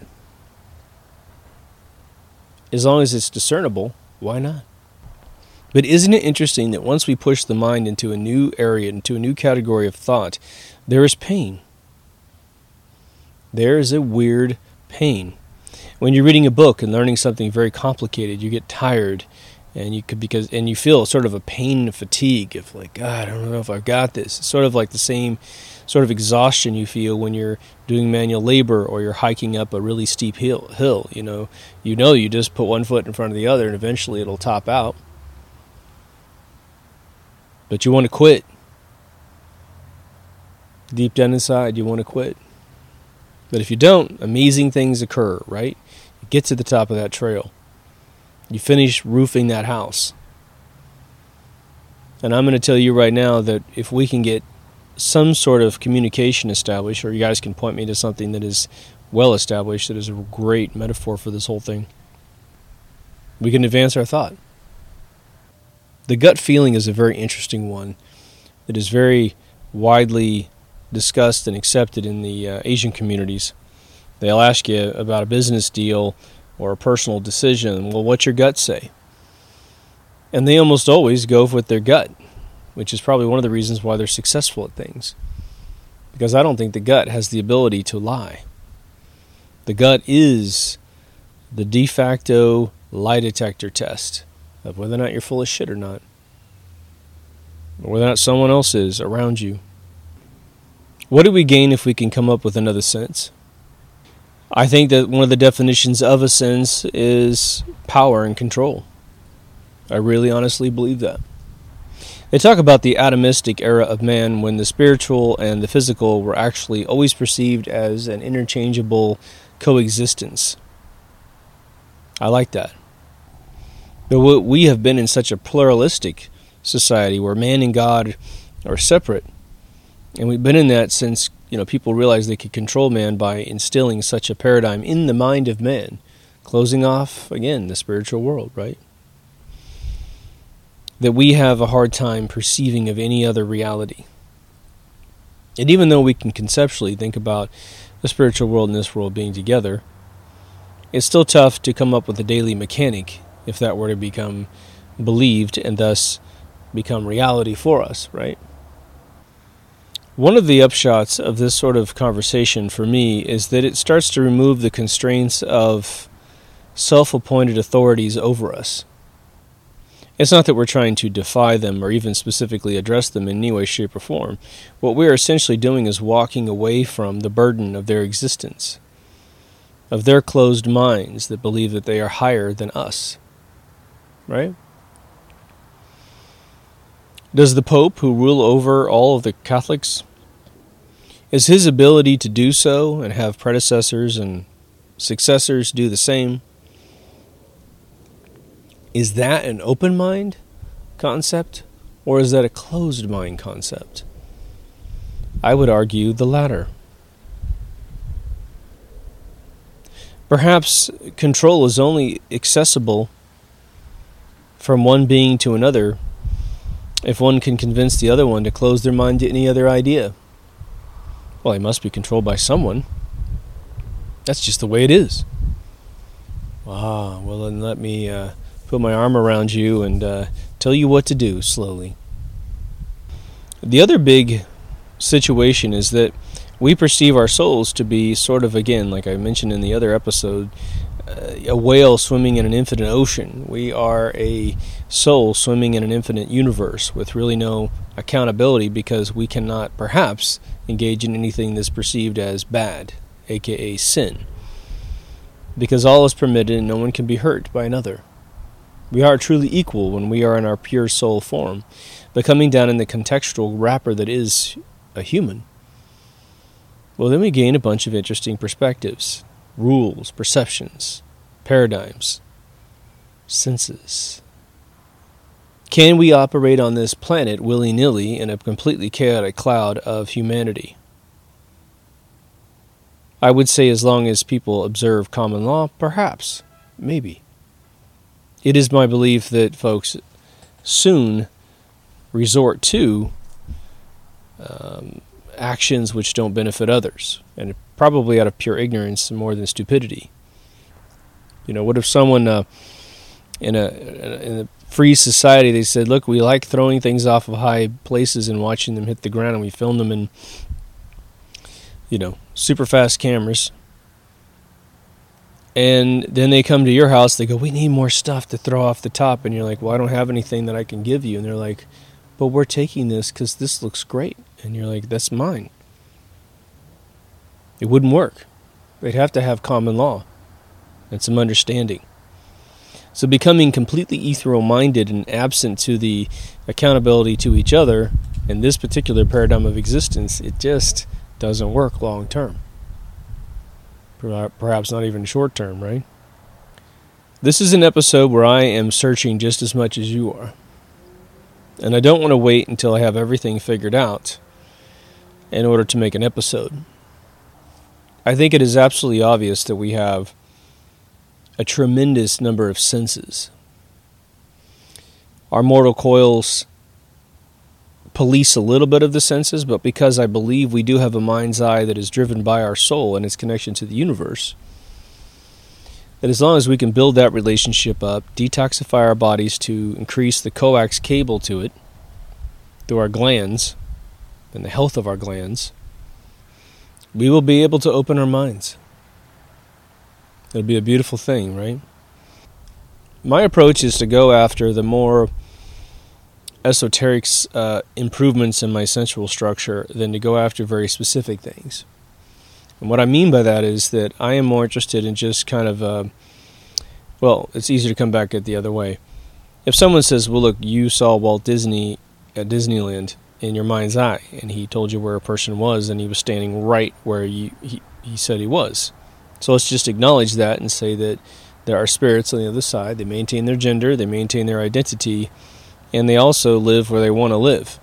As long as it's discernible, why not? But isn't it interesting that once we push the mind into a new area, into a new category of thought, there is pain. There is a weird pain. When you're reading a book and learning something very complicated, you get tired, and you feel sort of a pain and fatigue of like, God, I don't know if I've got this. It's sort of like the same sort of exhaustion you feel when you're doing manual labor or you're hiking up a really steep hill. You just put one foot in front of the other and eventually it'll top out. But you want to quit. Deep down inside, you want to quit. But if you don't, amazing things occur, right? You get to the top of that trail. You finish roofing that house. And I'm going to tell you right now that if we can get some sort of communication established, or you guys can point me to something that is well established, that is a great metaphor for this whole thing, we can advance our thought. The gut feeling is a very interesting one that is very widely discussed and accepted in the Asian communities. They'll ask you about a business deal or a personal decision. Well, what's your gut say? And they almost always go with their gut, which is probably one of the reasons why they're successful at things. Because I don't think the gut has the ability to lie. The gut is the de facto lie detector test of whether or not you're full of shit or not. Or whether or not someone else is around you. What do we gain if we can come up with another sense? I think that one of the definitions of a sense is power and control. I really honestly believe that. They talk about the atomistic era of man when the spiritual and the physical were actually always perceived as an interchangeable coexistence. I like that. But we have been in such a pluralistic society where man and God are separate. And we've been in that since, people realized they could control man by instilling such a paradigm in the mind of man, closing off, again, the spiritual world, right? That we have a hard time perceiving of any other reality. And even though we can conceptually think about the spiritual world and this world being together, it's still tough to come up with a daily mechanic if that were to become believed and thus become reality for us, right? One of the upshots of this sort of conversation for me is that it starts to remove the constraints of self-appointed authorities over us. It's not that we're trying to defy them or even specifically address them in any way, shape, or form. What we're essentially doing is walking away from the burden of their existence, of their closed minds that believe that they are higher than us. Right? Does the Pope, who rule over all of the Catholics, is his ability to do so and have predecessors and successors do the same, is that an open mind concept or is that a closed mind concept? I would argue the latter. Perhaps control is only accessible from one being to another if one can convince the other one to close their mind to any other idea. Well, he must be controlled by someone. That's just the way it is. Well then let me put my arm around you and tell you what to do slowly. The other big situation is that we perceive our souls to be sort of, again, like I mentioned in the other episode, a whale swimming in an infinite ocean. We are a soul swimming in an infinite universe with really no accountability because we cannot, perhaps, engage in anything that's perceived as bad, aka sin. Because all is permitted and no one can be hurt by another. We are truly equal when we are in our pure soul form, but coming down in the contextual wrapper that is a human. Well, then we gain a bunch of interesting perspectives, rules, perceptions, paradigms, senses. Can we operate on this planet willy-nilly in a completely chaotic cloud of humanity? I would say as long as people observe common law, perhaps, maybe. It is my belief that folks soon resort to actions which don't benefit others, and probably out of pure ignorance more than stupidity. What if someone in a free society, they said, look, we like throwing things off of high places and watching them hit the ground, and we film them in super fast cameras, and then they come to your house, they go, we need more stuff to throw off the top, and you're like, well, I don't have anything that I can give you, and they're like, but we're taking this because this looks great, and you're like, that's mine. It wouldn't work. They'd have to have common law and some understanding. So becoming completely ethereal-minded and absent to the accountability to each other In this particular paradigm of existence, it just doesn't work long term. Perhaps not even short term, right? This is an episode where I am searching just as much as you are. And I don't want to wait until I have everything figured out in order to make an episode. I think it is absolutely obvious that we have a tremendous number of senses. Our mortal coils police a little bit of the senses, but because I believe we do have a mind's eye that is driven by our soul and its connection to the universe, that as long as we can build that relationship up, detoxify our bodies to increase the coax cable to it through our glands and the health of our glands, we will be able to open our minds. It'll be a beautiful thing, right? My approach is to go after the more esoteric improvements in my sensual structure than to go after very specific things. And what I mean by that is that I am more interested in just kind of, it's easy to come back at the other way. If someone says, well, look, you saw Walt Disney at Disneyland in your mind's eye, and he told you where a person was, and he was standing right where he said he was. So let's just acknowledge that and say that there are spirits on the other side. They maintain their gender, they maintain their identity, and they also live where they want to live.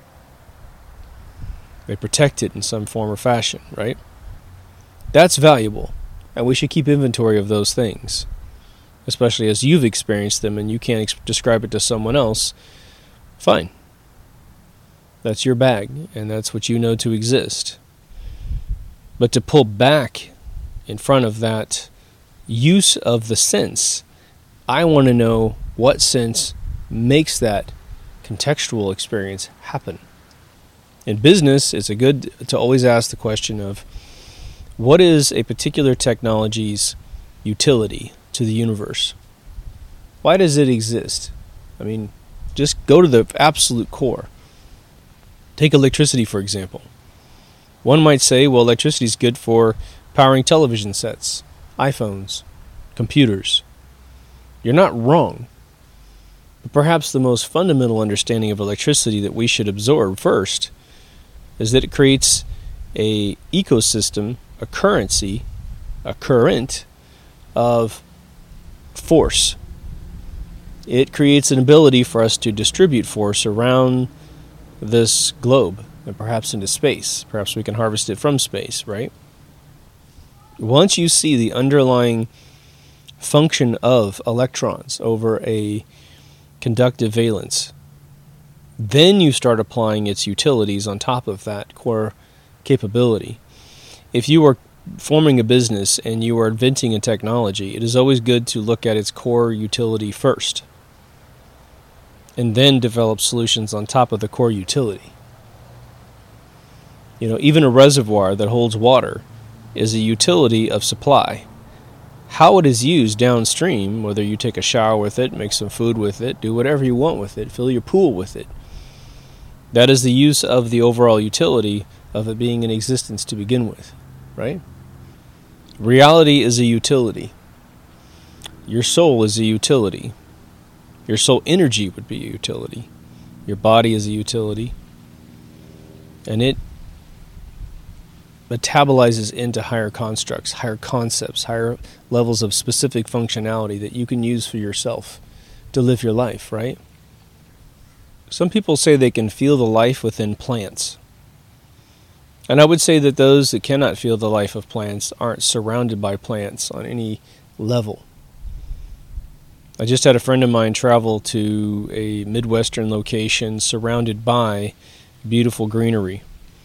They protect it in some form or fashion, right? That's valuable, and we should keep inventory of those things, especially as you've experienced them and you can't describe it to someone else. Fine. That's your bag, and that's what you know to exist. But to pull back in front of that use of the sense, I want to know what sense makes that contextual experience happen. In business, it's good to always ask the question of, what is a particular technology's utility to the universe? Why does it exist? I mean, just go to the absolute core. Take electricity, for example. One might say, well, electricity is good for powering television sets, iPhones, computers. You're not wrong. But perhaps the most fundamental understanding of electricity that we should absorb first is that it creates an ecosystem, a currency, a current of force. It creates an ability for us to distribute force around this globe and perhaps into space. Perhaps we can harvest it from space, right? Once you see the underlying function of electrons over a conductive valence, then you start applying its utilities on top of that core capability. If you are forming a business and you are inventing a technology, it is always good to look at its core utility first and then develop solutions on top of the core utility. Even a reservoir that holds water is a utility of supply. How it is used downstream, whether you take a shower with it, make some food with it, do whatever you want with it, fill your pool with it, that is the use of the overall utility of it being in existence to begin with, right? Reality is a utility. Your soul is a utility. Your soul energy would be a utility. Your body is a utility. And it metabolizes into higher constructs, higher concepts, higher levels of specific functionality that you can use for yourself to live your life, right? Some people say they can feel the life within plants. And I would say that those that cannot feel the life of plants aren't surrounded by plants on any level. I just had a friend of mine travel to a Midwestern location surrounded by beautiful greenery.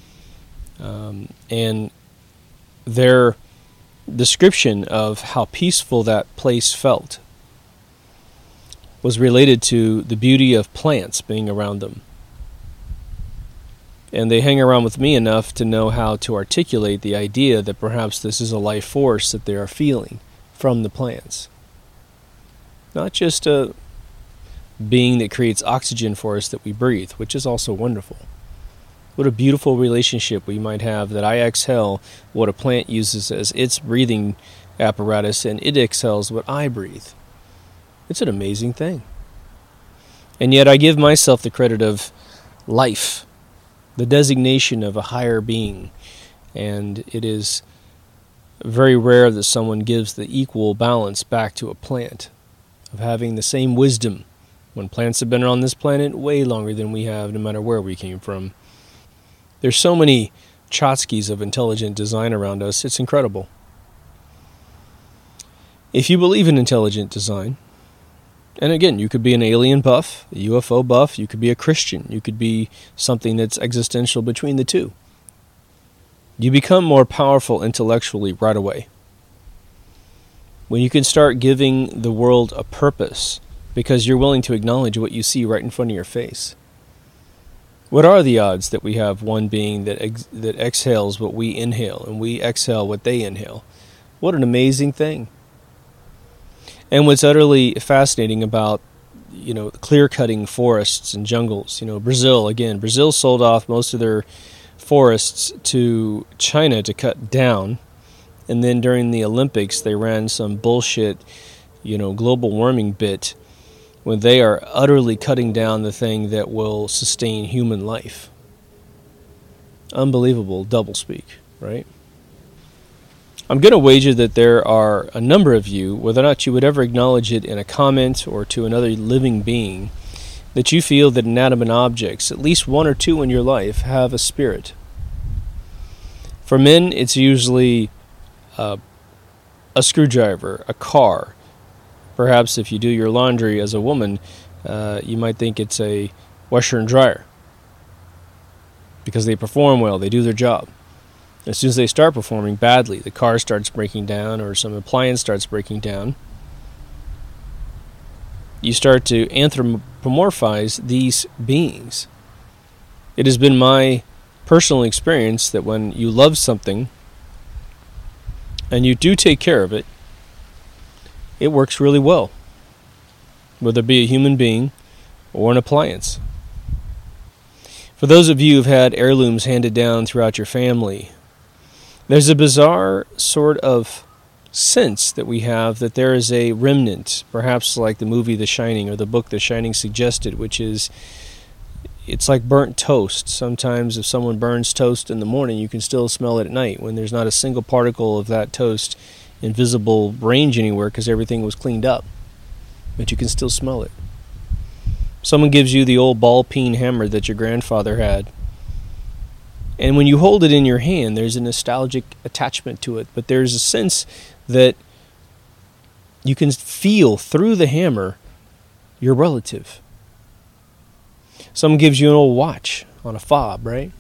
And their description of how peaceful that place felt was related to the beauty of plants being around them. And they hang around with me enough to know how to articulate the idea that perhaps this is a life force that they are feeling from the plants. Not just a being that creates oxygen for us that we breathe, which is also wonderful. What a beautiful relationship we might have that I exhale what a plant uses as its breathing apparatus and it exhales what I breathe. It's an amazing thing. And yet I give myself the credit of life the designation of a higher being. And it is very rare that someone gives the equal balance back to a plant, of having the same wisdom, when plants have been on this planet way longer than we have, no matter where we came from. There's so many Chotskys of intelligent design around us, it's incredible. If you believe in intelligent design, and again, you could be an alien buff, a UFO buff, you could be a Christian, you could be something that's existential between the two. You become more powerful intellectually right away. When you can start giving the world a purpose, because you're willing to acknowledge what you see right in front of your face. What are the odds that we have one being that exhales what we inhale, and we exhale what they inhale? What an amazing thing. And what's utterly fascinating about, clear-cutting forests and jungles, Brazil sold off most of their forests to China to cut down, and then during the Olympics they ran some bullshit, global warming bit when they are utterly cutting down the thing that will sustain human life. Unbelievable doublespeak, right? I'm going to wager that there are a number of you, whether or not you would ever acknowledge it in a comment or to another living being, that you feel that inanimate objects, at least one or two in your life, have a spirit. For men, it's usually a screwdriver, a car. Perhaps if you do your laundry as a woman, you might think it's a washer and dryer, because they perform well, they do their job. As soon as they start performing badly, the car starts breaking down or some appliance starts breaking down, you start to anthropomorphize these beings. It has been my personal experience that when you love something and you do take care of it, it works really well, whether it be a human being or an appliance. For those of you who've had heirlooms handed down throughout your family, there's a bizarre sort of sense that we have that there is a remnant, perhaps like the movie The Shining or the book The Shining suggested, which is, it's like burnt toast. Sometimes if someone burns toast in the morning, you can still smell it at night when there's not a single particle of that toast in visible range anywhere because everything was cleaned up. But you can still smell it. Someone gives you the old ball-peen hammer that your grandfather had. And when you hold it in your hand, there's a nostalgic attachment to it. But there's a sense that you can feel through the hammer your relative. Someone gives you an old watch on a fob, right?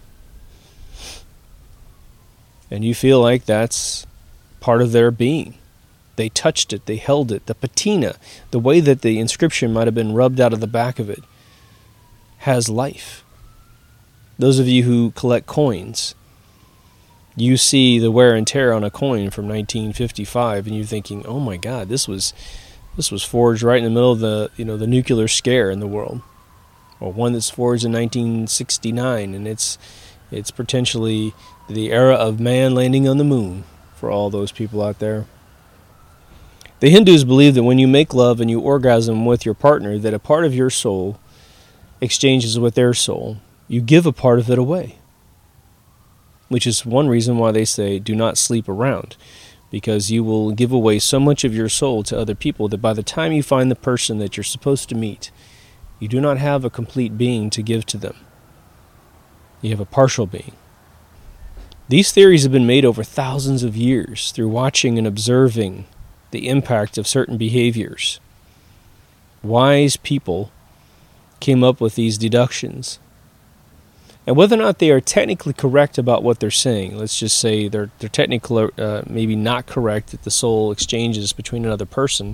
And you feel like that's part of their being. They touched it, they held it. The patina, the way that the inscription might have been rubbed out of the back of it, has life. Those of you who collect coins, you see the wear and tear on a coin from 1955, and you're thinking, "Oh my God, this was forged right in the middle of the nuclear scare in the world," or one that's forged in 1969, and it's potentially the era of man landing on the moon for all those people out there. The Hindus believe that when you make love and you orgasm with your partner, that a part of your soul exchanges with their soul. You give a part of it away, which is one reason why they say do not sleep around, because you will give away so much of your soul to other people that by the time you find the person that you're supposed to meet, you do not have a complete being to give to them. You have a partial being. These theories have been made over thousands of years through watching and observing the impact of certain behaviors. Wise people came up with these deductions. And whether or not they are technically correct about what they're saying, let's just say they're technically maybe not correct that the soul exchanges between another person,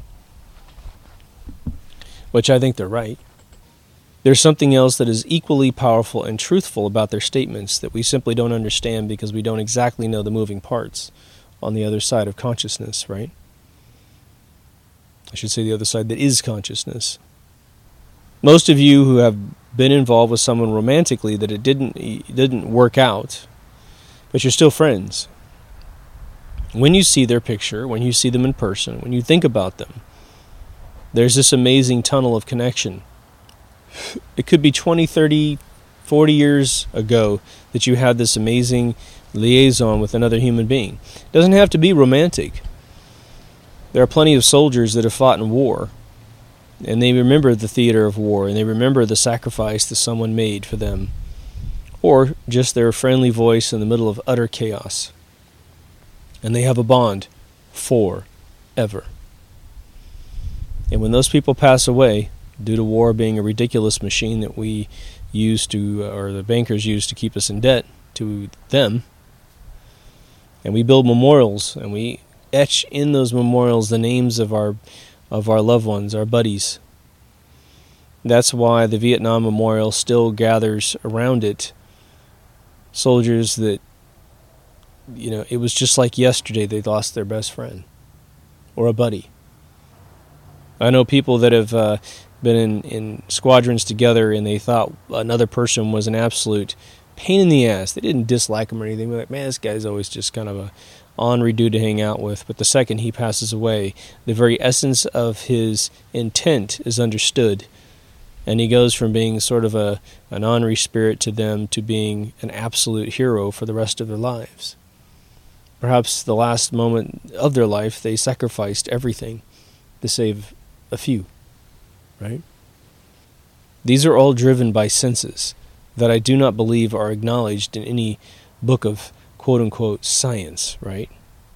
which I think they're right. There's something else that is equally powerful and truthful about their statements that we simply don't understand because we don't exactly know the moving parts on the other side of consciousness, right? I should say the other side that is consciousness. Most of you who have been involved with someone romantically that it didn't work out, but you're still friends. When you see their picture, when you see them in person, when you think about them, there's this amazing tunnel of connection. It could be 20, 30, 40 years ago that you had this amazing liaison with another human being. It doesn't have to be romantic. There are plenty of soldiers that have fought in war, and they remember the theater of war, and they remember the sacrifice that someone made for them, or just their friendly voice in the middle of utter chaos. And they have a bond forever. And when those people pass away, due to war being a ridiculous machine that we use to, or the bankers use to keep us in debt to them, and we build memorials, and we etch in those memorials the names of our loved ones, our buddies. That's why the Vietnam Memorial still gathers around it soldiers that, it was just like yesterday they lost their best friend or a buddy. I know people that have been in squadrons together, and they thought another person was an absolute pain in the ass. They didn't dislike him or anything. They're like, man, this guy's always just kind of a ornery dude to hang out with. But the second he passes away, the very essence of his intent is understood, and he goes from being sort of an ornery spirit to them to being an absolute hero for the rest of their lives. Perhaps the last moment of their life, they sacrificed everything to save a few, right? These are all driven by senses that I do not believe are acknowledged in any book of quote-unquote science, right?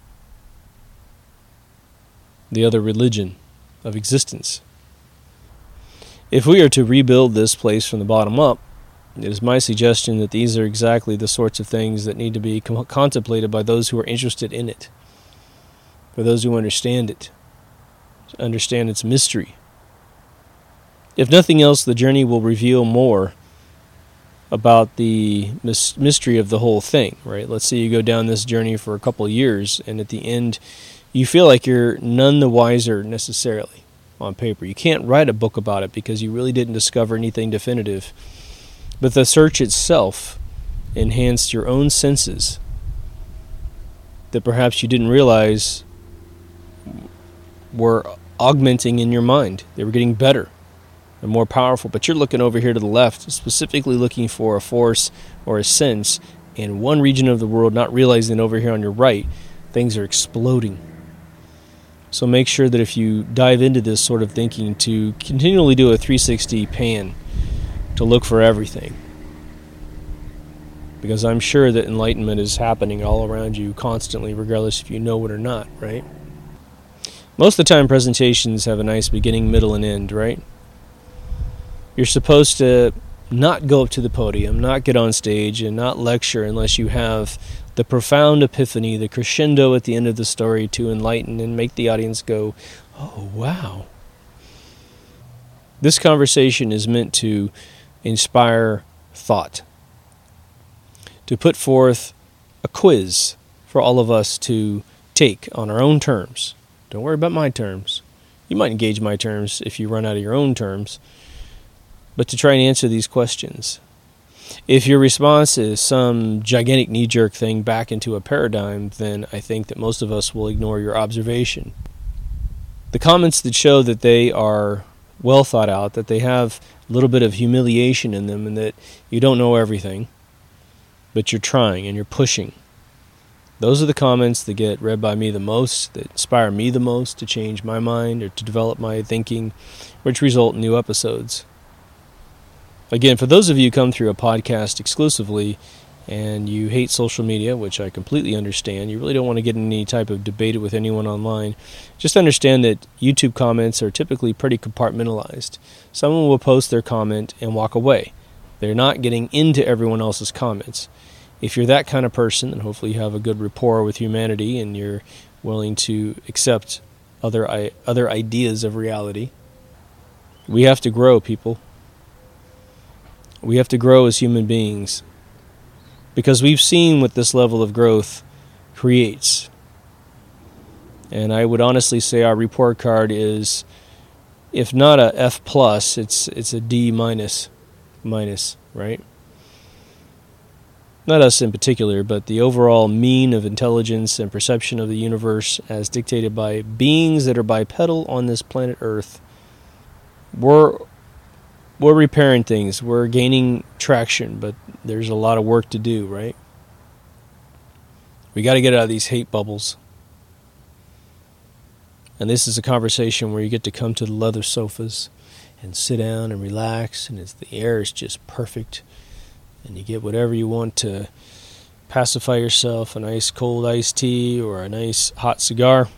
The other religion of existence. If we are to rebuild this place from the bottom up, it is my suggestion that these are exactly the sorts of things that need to be contemplated by those who are interested in it, for those who understand it, understand its mystery. If nothing else, the journey will reveal more about the mystery of the whole thing, right? Let's say you go down this journey for a couple of years, and at the end, you feel like you're none the wiser necessarily on paper. You can't write a book about it because you really didn't discover anything definitive. But the search itself enhanced your own senses that perhaps you didn't realize were augmenting in your mind. They were getting better and more powerful. But you're looking over here to the left, specifically looking for a force or a sense in one region of the world, not realizing over here on your right, things are exploding. So make sure that if you dive into this sort of thinking, to continually do a 360 pan to look for everything. Because I'm sure that enlightenment is happening all around you constantly, regardless if you know it or not, right? Most of the time presentations have a nice beginning, middle, and end, right? You're supposed to not go up to the podium, not get on stage, and not lecture unless you have the profound epiphany, the crescendo at the end of the story to enlighten and make the audience go, oh, wow. This conversation is meant to inspire thought, to put forth a quiz for all of us to take on our own terms. Don't worry about my terms. You might engage my terms if you run out of your own terms, but to try and answer these questions. If your response is some gigantic knee-jerk thing back into a paradigm, then I think that most of us will ignore your observation. The comments that show that they are well thought out, that they have a little bit of humiliation in them, and that you don't know everything, but you're trying and you're pushing. Those are the comments that get read by me the most, that inspire me the most to change my mind or to develop my thinking, which result in new episodes. Again, for those of you who come through a podcast exclusively and you hate social media, which I completely understand, you really don't want to get in any type of debate with anyone online, just understand that YouTube comments are typically pretty compartmentalized. Someone will post their comment and walk away. They're not getting into everyone else's comments. If you're that kind of person, then hopefully you have a good rapport with humanity and you're willing to accept other ideas of reality. We have to grow, people. We have to grow as human beings, because we've seen what this level of growth creates. And I would honestly say our report card is, if not a F+, it's a D minus, right? Not us in particular, but the overall mean of intelligence and perception of the universe as dictated by beings that are bipedal on this planet Earth. We're we're repairing things. We're gaining traction, but there's a lot of work to do, right? We got to get out of these hate bubbles. And this is a conversation where you get to come to the leather sofas and sit down and relax, and the air is just perfect. And you get whatever you want to pacify yourself, a nice cold iced tea or a nice hot cigar,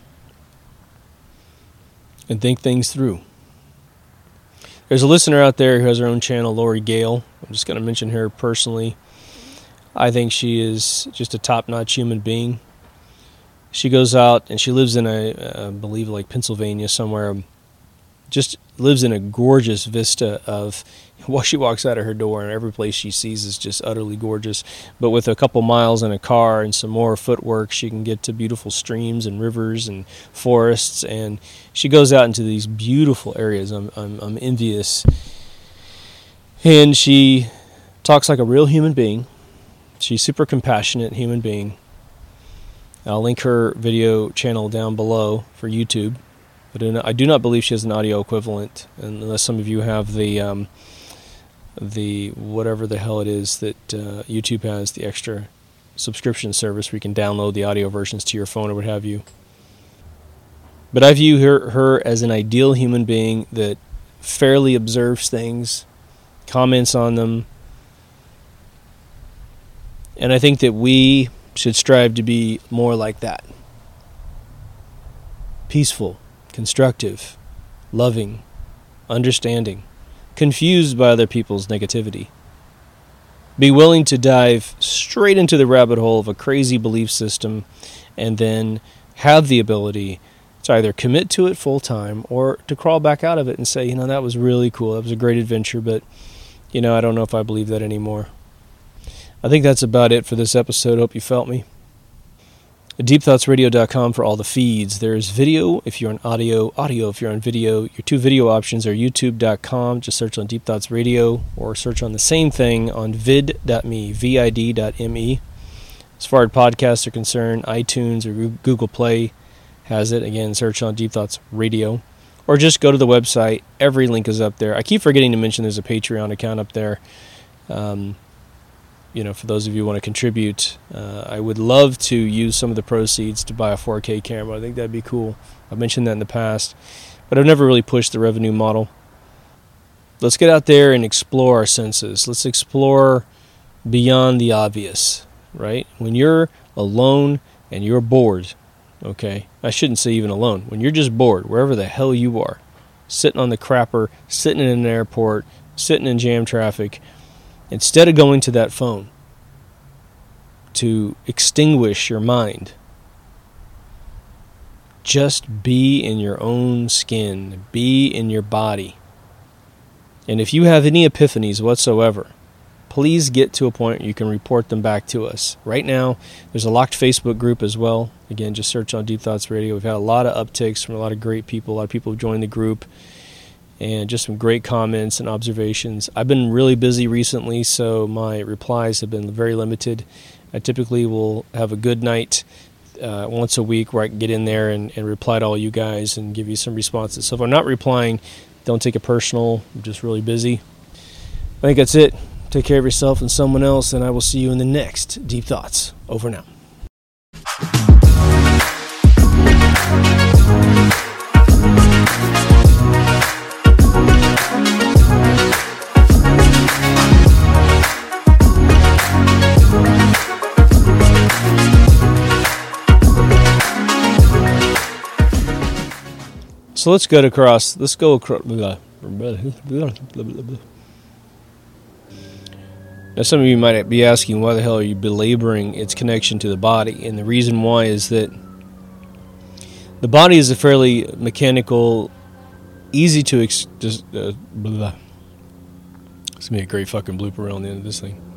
and think things through. There's a listener out there who has her own channel, Lori Gale. I'm just going to mention her personally. I think she is just a top-notch human being. She goes out and she lives in I believe like Pennsylvania somewhere. Just lives in a gorgeous vista of, well, she walks out of her door and every place she sees is just utterly gorgeous. But with a couple miles in a car and some more footwork, she can get to beautiful streams and rivers and forests. And she goes out into these beautiful areas. I'm envious. And she talks like a real human being. She's super compassionate human being. I'll link her video channel down below for YouTube. But I do not believe she has an audio equivalent, unless some of you have the whatever the hell it is that YouTube has, the extra subscription service where you can download the audio versions to your phone or what have you. But I view her as an ideal human being that fairly observes things, comments on them, and I think that we should strive to be more like that. Peaceful, constructive, loving, understanding, confused by other people's negativity. Be willing to dive straight into the rabbit hole of a crazy belief system and then have the ability to either commit to it full time or to crawl back out of it and say, that was really cool. That was a great adventure, but, I don't know if I believe that anymore. I think that's about it for this episode. Hope you felt me. DeepThoughtsRadio.com for all the feeds. There's video if you're on audio if you're on video. Your two video options are YouTube.com. Just search on Deep Thoughts Radio or search on the same thing on vid.me, vid.me. As far as podcasts are concerned, iTunes or Google Play has it. Again, search on Deep Thoughts Radio. Or just go to the website. Every link is up there. I keep forgetting to mention there's a Patreon account up there. For those of you who want to contribute, I would love to use some of the proceeds to buy a 4K camera. I think that'd be cool. I've mentioned that in the past, but I've never really pushed the revenue model. Let's get out there and explore our senses. Let's explore beyond the obvious, right? When you're alone and you're bored, okay? I shouldn't say even alone. When you're just bored, wherever the hell you are, sitting on the crapper, sitting in an airport, sitting in jam traffic, instead of going to that phone to extinguish your mind, just be in your own skin, be in your body. And if you have any epiphanies whatsoever, please get to a point where you can report them back to us. Right now, there's a locked Facebook group as well. Again, just search on Deep Thoughts Radio. We've had a lot of upticks from a lot of great people. A lot of people have joined the group. And just some great comments and observations. I've been really busy recently, so my replies have been very limited. I typically will have a good night once a week where I can get in there and reply to all you guys and give you some responses. So if I'm not replying, don't take it personal. I'm just really busy. I think that's it. Take care of yourself and someone else, and I will see you in the next Deep Thoughts. Over now. So let's go across. Now, some of you might be asking, why the hell are you belaboring its connection to the body? And the reason why is that the body is a fairly mechanical, easy to... It's going to be a great fucking blooper on the end of this thing.